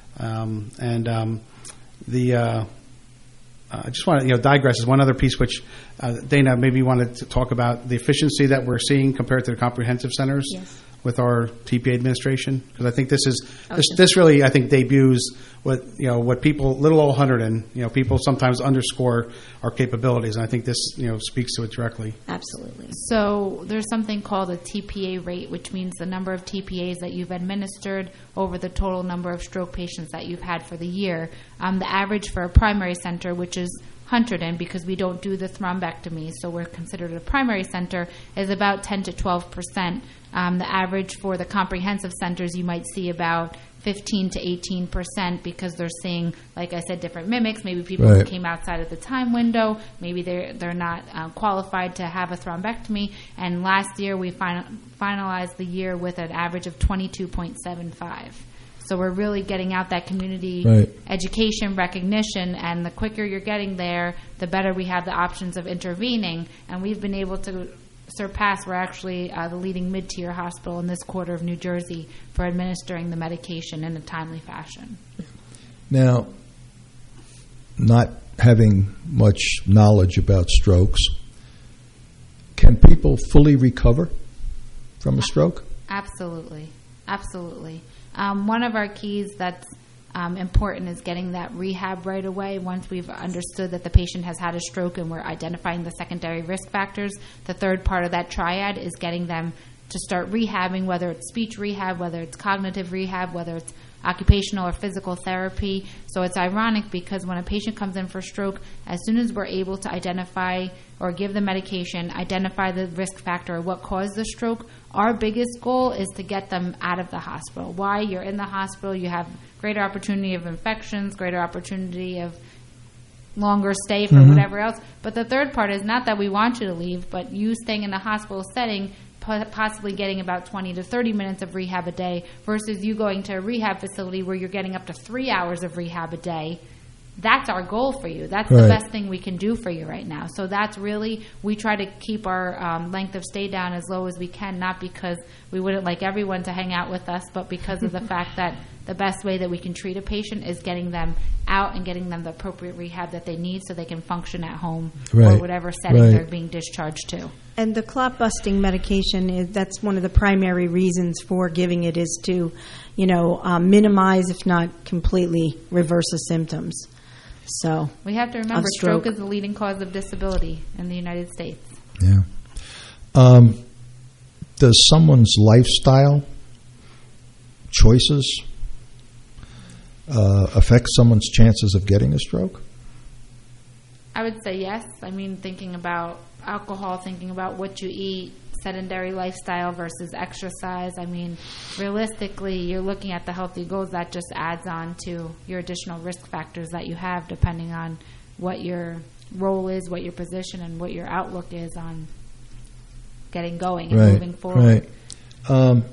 N: I just want to digress is one other piece which Dana maybe wanted to talk about the efficiency that we're seeing compared to the comprehensive centers.
L: Yes.
N: With our TPA administration, because I think this really I think debuts what people little old Hunterdon people sometimes underscore our capabilities, and I think this speaks to it directly.
L: Absolutely.
M: So there's something called a TPA rate, which means the number of TPAs that you've administered over the total number of stroke patients that you've had for the year. The average for a primary center, which is Hunterdon, because we don't do the thrombectomy, so we're considered a primary center, is about 10 to 12%. The average for the comprehensive centers, you might see about 15 to 18%, because they're seeing, like I said, different mimics. Maybe people who came outside of the time window. Maybe they're not qualified to have a thrombectomy. And last year we finalized the year with an average of 22.75. So we're really getting out that community education recognition, and the quicker you're getting there, the better we have the options of intervening. And we've been able to surpass, we're actually the leading mid-tier hospital in this quarter of New Jersey for administering the medication in a timely fashion.
J: Now, not having much knowledge about strokes, can people fully recover from a stroke?
M: Absolutely. One of our keys that's important is getting that rehab right away. Once we've understood that the patient has had a stroke and we're identifying the secondary risk factors, the third part of that triad is getting them to start rehabbing, whether it's speech rehab, whether it's cognitive rehab, whether it's occupational or physical therapy. So it's ironic because when a patient comes in for stroke, as soon as we're able to identify or give the medication, identify the risk factor or what caused the stroke, our biggest goal is to get them out of the hospital. Why? You're in the hospital, you have greater opportunity of infections, greater opportunity of longer stay for whatever else. But the third part is not that we want you to leave, but you staying in the hospital setting, possibly getting about 20 to 30 minutes of rehab a day versus you going to a rehab facility where you're getting up to 3 hours of rehab a day. That's our goal for you. That's the best thing we can do for you right now. So that's really, we try to keep our length of stay down as low as we can, not because we wouldn't like everyone to hang out with us, but because of the fact that the best way that we can treat a patient is getting them out and getting them the appropriate rehab that they need so they can function at home or whatever setting they're being discharged to.
L: And the clot busting medication, that's one of the primary reasons for giving it, is to, minimize, if not completely reverse the symptoms. So
M: we have to remember stroke is the leading cause of disability in the United States.
J: Yeah. Does someone's lifestyle choices affect someone's chances of getting a stroke?
M: I would say yes. I mean, thinking about alcohol, thinking about what you eat, sedentary lifestyle versus exercise. I mean, realistically, you're looking at the healthy goals. That just adds on to your additional risk factors that you have depending on what your role is, what your position, and what your outlook is on getting going and moving forward.
J: How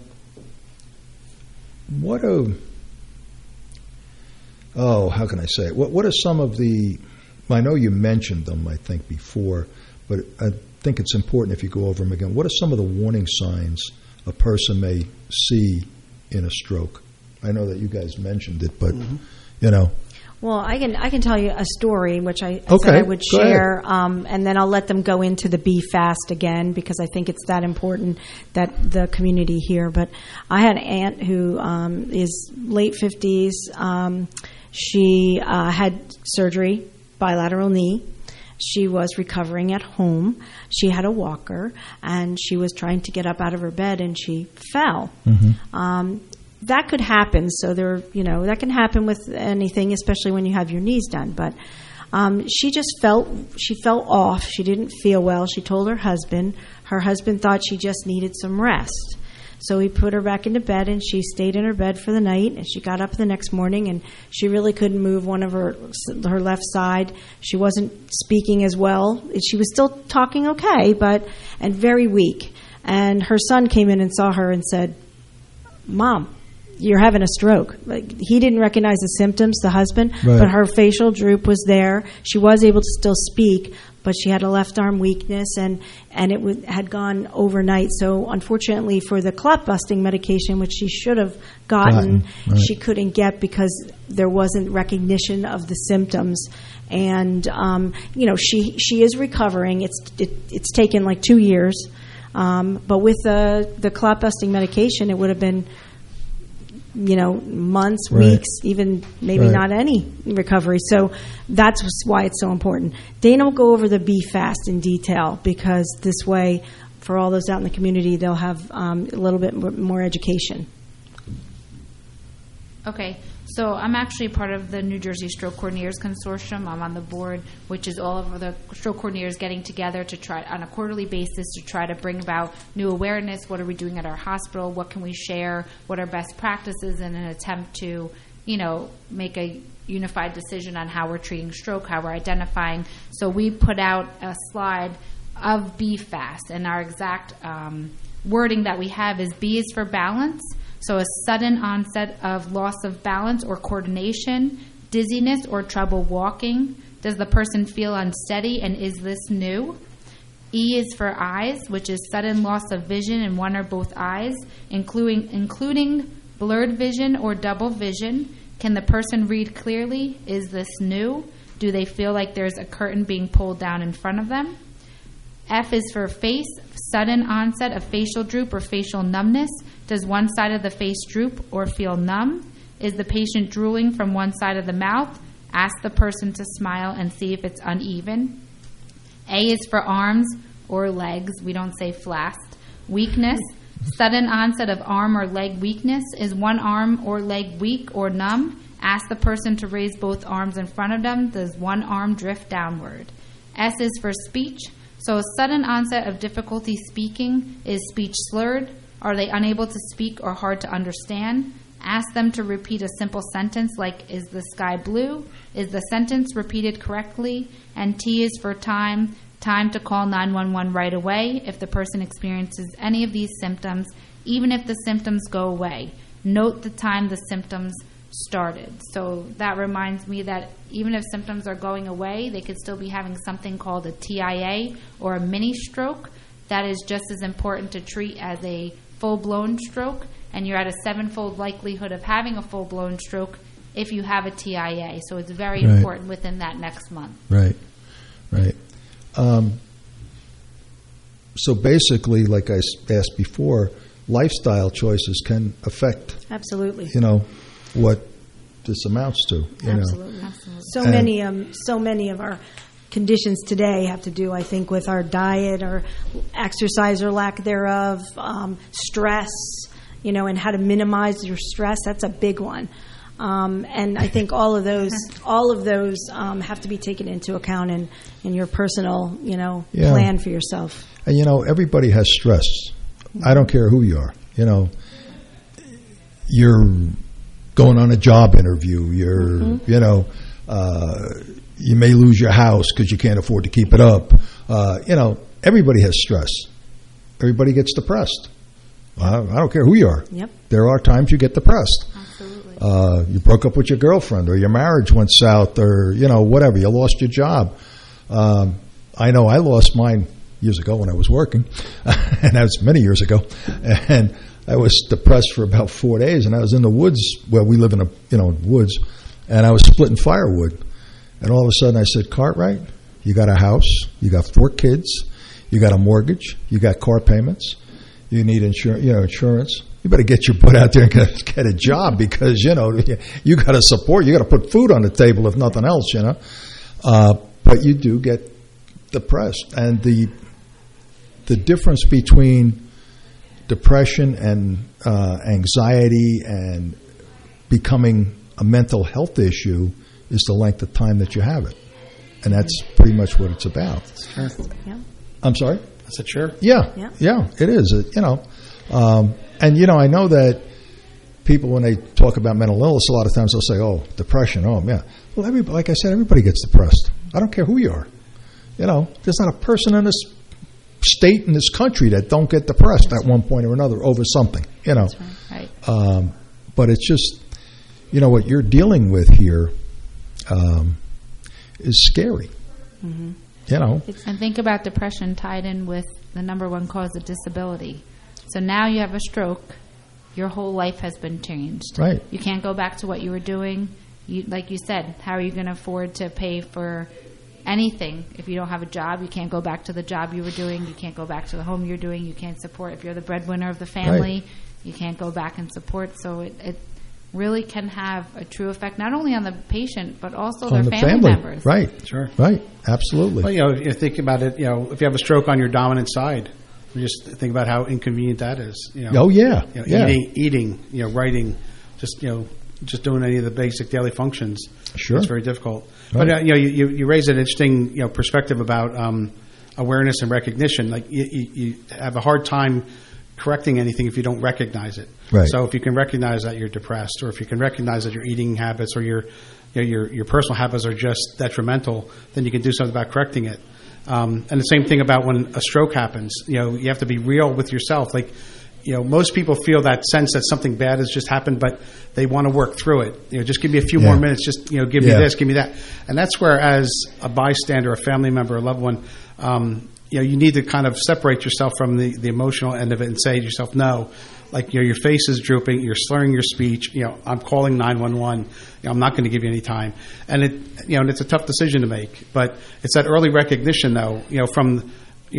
J: can I say it? What are some of the, I know you mentioned them, I think, before, but I think it's important if you go over them again. What are some of the warning signs a person may see in a stroke? I know that you guys mentioned it, but,
L: Well, I can tell you a story, which I said I would share, and then I'll let them go into the Be Fast again, because I think it's that important that the community hear. But I had an aunt who is late 50s. She had surgery, bilateral knee. She was recovering at home. She had a walker, and she was trying to get up out of her bed, and she fell. That could happen. So that can happen with anything, especially when you have your knees done. But She just felt off. She didn't feel well. She told her husband. Her husband thought she just needed some rest. So he put her back into bed, and she stayed in her bed for the night. And she got up the next morning, and she really couldn't move one of her left side. She wasn't speaking as well. She was still talking okay, and very weak. And her son came in and saw her and said, "Mom, you're having a stroke." Like, he didn't recognize the symptoms, the husband,
J: Right.
L: but her facial droop was there. She was able to still speak, but she had a left arm weakness, and it had gone overnight. So unfortunately for the clot busting medication, which she should have gotten,
J: Right.
L: she couldn't get because there wasn't recognition of the symptoms. And she is recovering. It's taken like 2 years, but with the clot busting medication, it would have been months,
J: Right.
L: weeks, even maybe
J: Right.
L: not any recovery. So that's why it's so important. Dana will go over the Be Fast in detail, because this way, for all those out in the community, they'll have a little bit more education.
M: Okay, so I'm actually part of the New Jersey Stroke Coordinators Consortium. I'm on the board, which is all of the stroke coordinators getting together to try on a quarterly basis to try to bring about new awareness. What are we doing at our hospital? What can we share? What are best practices in an attempt to, make a unified decision on how we're treating stroke, how we're identifying. So we put out a slide of Be Fast, and our exact wording that we have is B is for balance. So a sudden onset of loss of balance or coordination, dizziness or trouble walking. Does the person feel unsteady, and is this new? E is for eyes, which is sudden loss of vision in one or both eyes, including blurred vision or double vision. Can the person read clearly? Is this new? Do they feel like there's a curtain being pulled down in front of them? F is for face, sudden onset of facial droop or facial numbness. Does one side of the face droop or feel numb? Is the patient drooling from one side of the mouth? Ask the person to smile and see if it's uneven. A is for arms or legs. We don't say flaccid. Weakness, sudden onset of arm or leg weakness. Is one arm or leg weak or numb? Ask the person to raise both arms in front of them. Does one arm drift downward? S is for speech. So a sudden onset of difficulty speaking. Is speech slurred? Are they unable to speak or hard to understand? Ask them to repeat a simple sentence like, is the sky blue? Is the sentence repeated correctly? And T is for time to call 911 right away if the person experiences any of these symptoms, even if the symptoms go away. Note the time the symptoms started. So that reminds me that even if symptoms are going away, they could still be having something called a TIA or a mini stroke. That is just as important to treat as a full-blown stroke, and you're at a 7-fold likelihood of having a full-blown stroke if you have a TIA. So it's very
J: Right.
M: important within that next month.
J: Right. So basically, like I asked before, lifestyle choices can affect,
L: Absolutely.
J: what this amounts to.
L: Absolutely. So many of our conditions today have to do, I think, with our diet or exercise or lack thereof, stress, and how to minimize your stress. That's a big one. And I think all of those have to be taken into account in your personal, plan for yourself.
J: And everybody has stress. I don't care who you are. You're going on a job interview. You're, you may lose your house because you can't afford to keep it up. Everybody has stress. Everybody gets depressed. I don't care who you are.
L: Yep.
J: There are times you get depressed.
L: Absolutely.
J: You broke up with your girlfriend, or your marriage went south, or whatever. You lost your job. I know I lost mine years ago when I was working, and that was many years ago. And I was depressed for about 4 days, and I was in the woods where we live in woods, and I was splitting firewood. And all of a sudden I said, Cartwright, you got a house, you got 4 kids, you got a mortgage, you got car payments, you need insurance. You better get your butt out there and get a job, because, you got to support, you got to put food on the table, if nothing else, But you do get depressed. And the difference between depression and anxiety and becoming a mental health issue is the length of time that you have it. And that's pretty much what it's about.
N: Sure.
L: Yeah.
J: I'm sorry?
N: I said sure.
J: Yeah, it is. And I know that people, when they talk about mental illness, a lot of times they'll say, "Oh, depression." Oh, yeah. Well, like I said, everybody gets depressed. I don't care who you are. There's not a person in this state in this country that don't get depressed at one point or another over something.
M: That's right.
J: But it's just, what you're dealing with here is scary.
M: Mm-hmm.
J: And
M: think about depression tied in with the number one cause of disability. So now you have a stroke, your whole life has been changed.
J: Right.
M: You can't go back to what you were doing. Like you said, how are you going to afford to pay for anything if you don't have a job? You can't go back to the job you were doing. You can't go back to the home you're doing. You can't support, if you're the breadwinner of the family, you can't go back and support. So it really can have a true effect, not only on the patient, but also
J: on
M: their
J: the
M: family members.
J: Right.
N: Sure.
J: Right. Absolutely.
N: Well, you think about it, if you have a stroke on your dominant side, you just think about how inconvenient that is.
J: Oh, yeah.
N: Eating, writing, just doing any of the basic daily functions.
J: Sure.
N: It's very difficult.
J: Right.
N: But, you raise an interesting, perspective about awareness and recognition. Like, you have a hard time correcting anything if you don't recognize it.
J: Right.
N: So if you can recognize that you're depressed, or if you can recognize that your eating habits or your personal habits are just detrimental, then you can do something about correcting it. And the same thing about when a stroke happens. You have to be real with yourself. Like, most people feel that sense that something bad has just happened, but they want to work through it. Just give me a few more minutes. Just give me this, give me that. And that's where, as a bystander, a family member, a loved one, you need to kind of separate yourself from the emotional end of it and say to yourself, no. Like, your face is drooping, you're slurring your speech. I'm calling 911. I'm not going to give you any time, and it's a tough decision to make. But it's that early recognition, though, from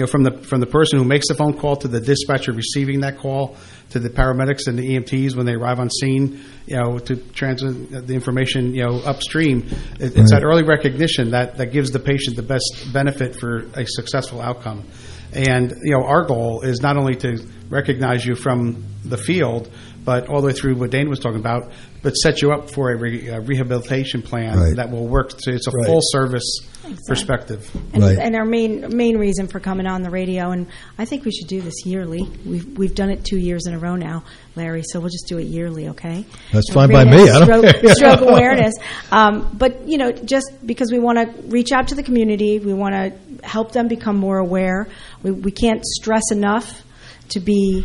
N: the person who makes the phone call to the dispatcher receiving that call, to the paramedics and the EMTs when they arrive on scene, to transmit the information, upstream. It's that early recognition that gives the patient the best benefit for a successful outcome. And, our goal is not only to recognize you from the field, but all the way through what Dana was talking about, but set you up for a rehabilitation plan that will work. So it's a full service perspective.
L: And our main reason for coming on the radio, and I think we should do this yearly. We've done it 2 years in a row now, Larry. So we'll just do it yearly, okay?
J: That's fine by me. I don't care.
L: Stroke awareness, but just because we want to reach out to the community, we want to help them become more aware. We can't stress enough to be,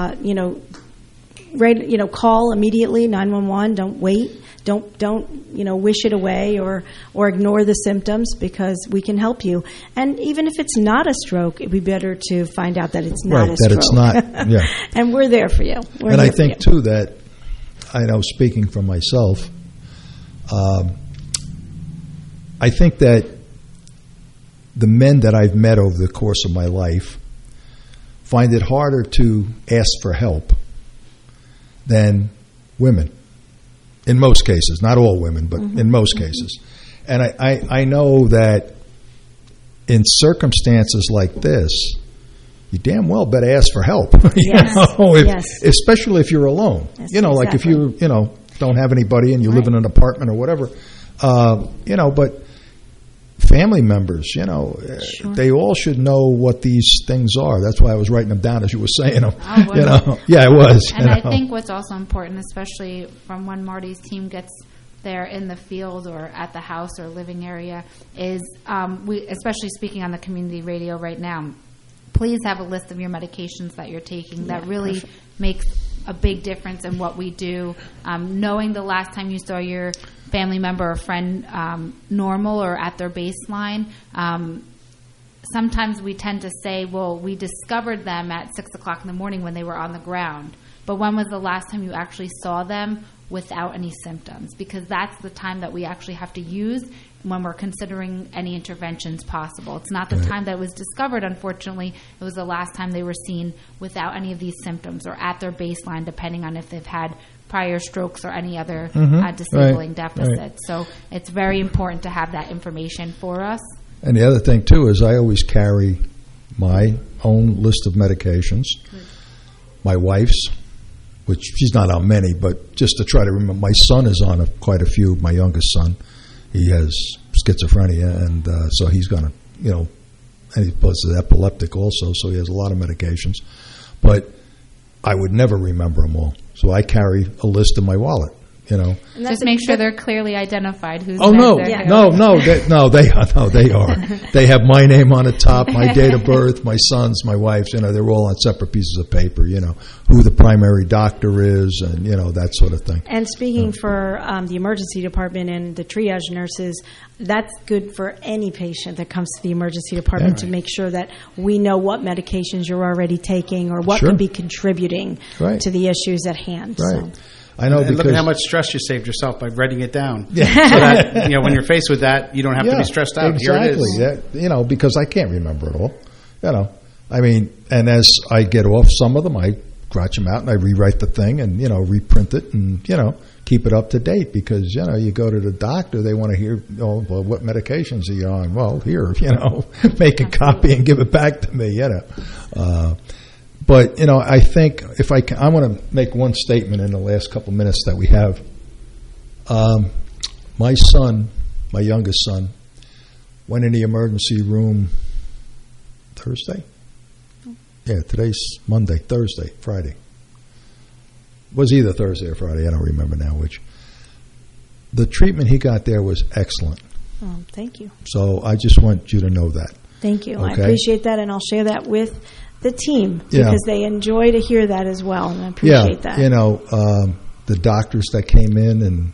L: call immediately 911. Don't wait. Don't wish it away or ignore the symptoms, because we can help you. And even if it's not a stroke, it'd be better to find out that it's not a stroke.
J: That it's not. Yeah.
L: And we're there for you.
J: And I think too that, I know, speaking for myself, I think that the men that I've met over the course of my life find it harder to ask for help than women. In most cases, not all women, but in most cases. And I know that in circumstances like this, you damn well better ask for help. Especially if you're alone.
L: Yes,
J: like if you don't have anybody and you live in an apartment or whatever. But family members, they all should know what these things are. That's why I was writing them down as you were saying them. Yeah, it was.
M: And I think what's also important, especially from when Marty's team gets there in the field or at the house or living area, is we, especially speaking on the community radio right now, please have a list of your medications that you're taking. That really makes a big difference in what we do. Knowing the last time you saw your family member or friend normal or at their baseline. Sometimes we tend to say, well, we discovered them at 6 o'clock in the morning when they were on the ground. But when was the last time you actually saw them without any symptoms? Because that's the time that we actually have to use when we're considering any interventions possible. It's not the time that it was discovered, unfortunately. It was the last time they were seen without any of these symptoms or at their baseline, depending on if they've had prior strokes or any other disabling deficit. So it's very important to have that information for us.
J: And the other thing, too, is I always carry my own list of medications, my wife's, which she's not on many, but just to try to remember. My son is on quite a few, my youngest son. He has schizophrenia, and so he's going to, and he plus is epileptic also, so he has a lot of medications. But I would never remember them all, so I carry a list in my wallet.
M: Just make sure they're clearly identified. Who's
J: no, they are. They have my name on the top, my date of birth, my son's, my wife's. They're all on separate pieces of paper. Who the primary doctor is, and that sort of thing.
L: And speaking for the emergency department and the triage nurses, that's good for any patient that comes to the emergency department to make sure that we know what medications you're already taking or what could be contributing to the issues at hand.
J: Right.
L: So.
J: I know,
N: and look at how much stress you saved yourself by writing it down.
J: Yeah.
N: So that when you're faced with that, you don't have to be stressed out.
J: Exactly.
N: Here it is.
J: Because I can't remember it all. I mean, and as I get off some of them, I scratch them out and I rewrite the thing and reprint it and keep it up to date, because you go to the doctor, they want to hear, well, what medications are you on? Well, here, make a copy and give it back to me. But, I think if I can, I want to make one statement in the last couple minutes that we have. My son, my youngest son, went in the emergency room Thursday? Yeah, today's Monday, Thursday, Friday. It was either Thursday or Friday, I don't remember now which. The treatment he got there was excellent.
L: Oh, thank you.
J: So I just want you to know that.
L: Thank you.
J: Okay?
L: I appreciate that, and I'll share that with the team because they enjoy to hear that as well, and I appreciate that.
J: The doctors that came in and,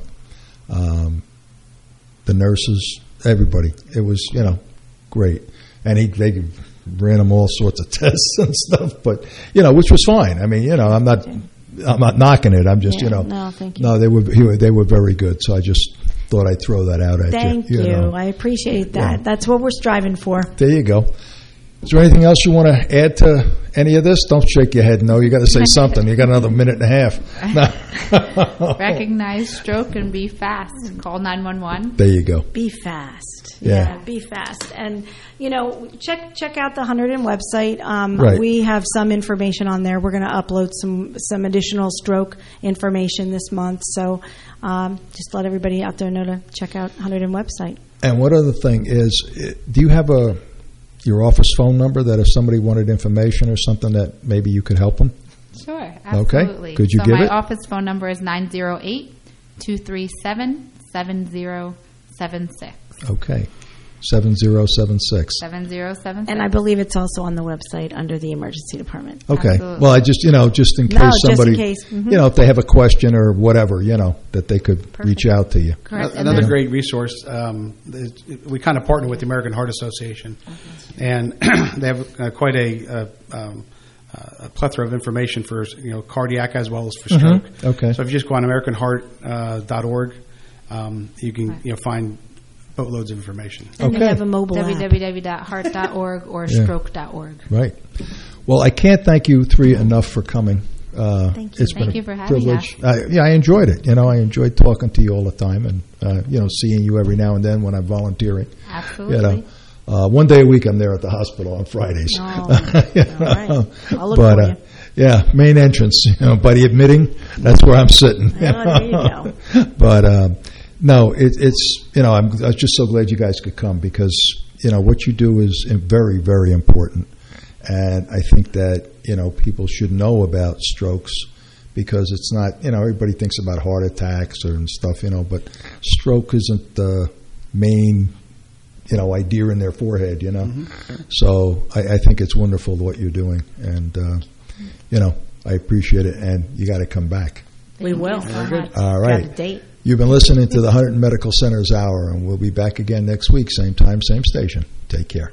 J: the nurses, everybody. It was, great. And they ran him all sorts of tests and stuff, but, which was fine. I mean, I'm not knocking it. I'm just,
L: No, thank you.
J: No, they were very good, so I just thought I'd throw that out at you.
L: Thank you. I appreciate that. Yeah. That's what we're striving for.
J: There you go. Is there anything else you want to add to any of this? Don't shake your head. No, you got to say something. You got another minute and a half. No.
M: Recognize stroke and be fast. Call 911.
J: There you go.
L: Be fast.
J: Yeah,
L: be fast. And check out the 100 website.
J: Right.
L: We have some information on there. We're going to upload some additional stroke information this month. So just let everybody out there know to check out 100 website.
J: And one other thing is, do you have your office phone number that if somebody wanted information or something that maybe you could help them?
M: Sure, absolutely.
J: Okay. Could you give it?
M: My office phone number is 908-237-7076.
J: Okay. 7076.
M: 7076.
L: And I believe it's also on the website under the emergency department.
J: Okay.
M: Absolutely.
J: Well, I just, just in case somebody,
L: just in case.
J: if they have a question or whatever, that they could reach out to you.
M: Correct.
N: Another great resource, we kind of partner with the American Heart Association, and they have quite a plethora of information for cardiac as well as for stroke.
J: Okay.
N: So if you just go on AmericanHeart.org, you can find boatloads of information.
L: And they have a mobile app.
M: www.heart.org or stroke.org.
J: Right. Well, I can't thank you three enough for coming.
L: Thank you.
J: It's been
M: Thank you for having
J: privilege.
M: us.
J: I enjoyed it. I enjoyed talking to you all the time and, seeing you every now and then when I'm volunteering.
M: Absolutely.
J: One day a week I'm there at the hospital on Fridays.
L: Oh, all right. I'll look for you.
J: Yeah, main entrance, by the admitting, that's where I'm sitting.
L: There you go.
J: But, no, it's I'm just so glad you guys could come because what you do is very, very important, and I think that people should know about strokes because it's not everybody thinks about heart attacks and stuff but stroke isn't the main idea in their forehead So I think it's wonderful what you're doing, and I appreciate it, and you got to come back.
L: We will.
N: Very good.
J: All right.
L: Got a date.
J: You've been listening to the Hunterdon Medical Center's Hour, and we'll be back again next week, same time, same station. Take care.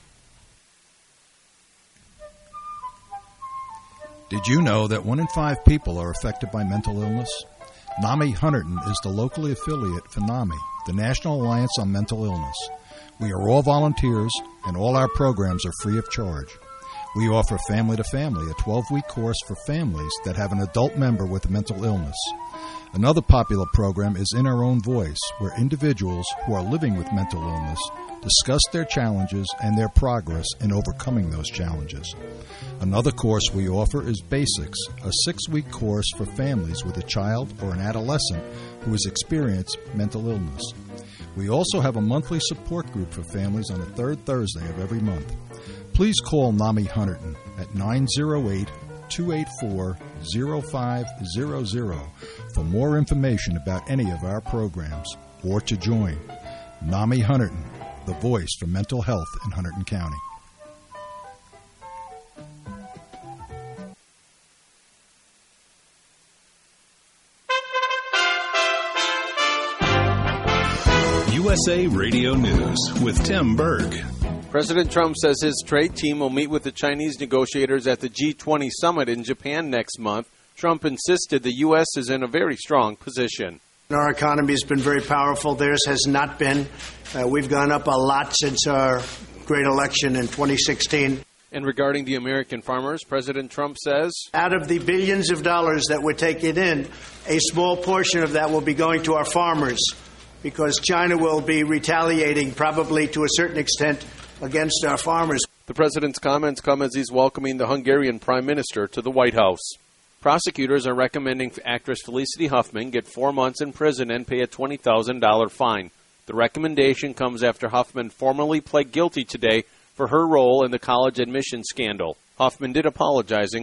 K: Did you know that 1 in 5 people are affected by mental illness? NAMI Hunterdon is the locally affiliate for NAMI, the National Alliance on Mental Illness. We are all volunteers, and all our programs are free of charge. We offer Family to Family, a 12-week course for families that have an adult member with a mental illness. Another popular program is In Our Own Voice, where individuals who are living with mental illness discuss their challenges and their progress in overcoming those challenges. Another course we offer is Basics, a 6-week course for families with a child or an adolescent who has experienced mental illness. We also have a monthly support group for families on the third Thursday of every month. Please call NAMI Hunterdon at 908-284-0500 for more information about any of our programs or to join. NAMI Hunterdon, the voice for mental health in Hunterdon County.
Q: USA Radio News with Tim Berg.
A: President Trump says his trade team will meet with the Chinese negotiators at the G20 summit in Japan next month. Trump insisted the U.S. is in a very strong position.
R: Our economy has been very powerful. Theirs has not been. We've gone up a lot since our great election in 2016.
A: And regarding the American farmers, President Trump says,
R: out of the billions of dollars that we're taking in, a small portion of that will be going to our farmers because China will be retaliating probably to a certain extent against our farmers.
A: The president's comments come as he's welcoming the Hungarian prime minister to the White House. Prosecutors are recommending actress Felicity Huffman get 4 months in prison and pay a $20,000 fine. The recommendation comes after Huffman formally pled guilty today for her role in the college admission scandal. Huffman did apologizing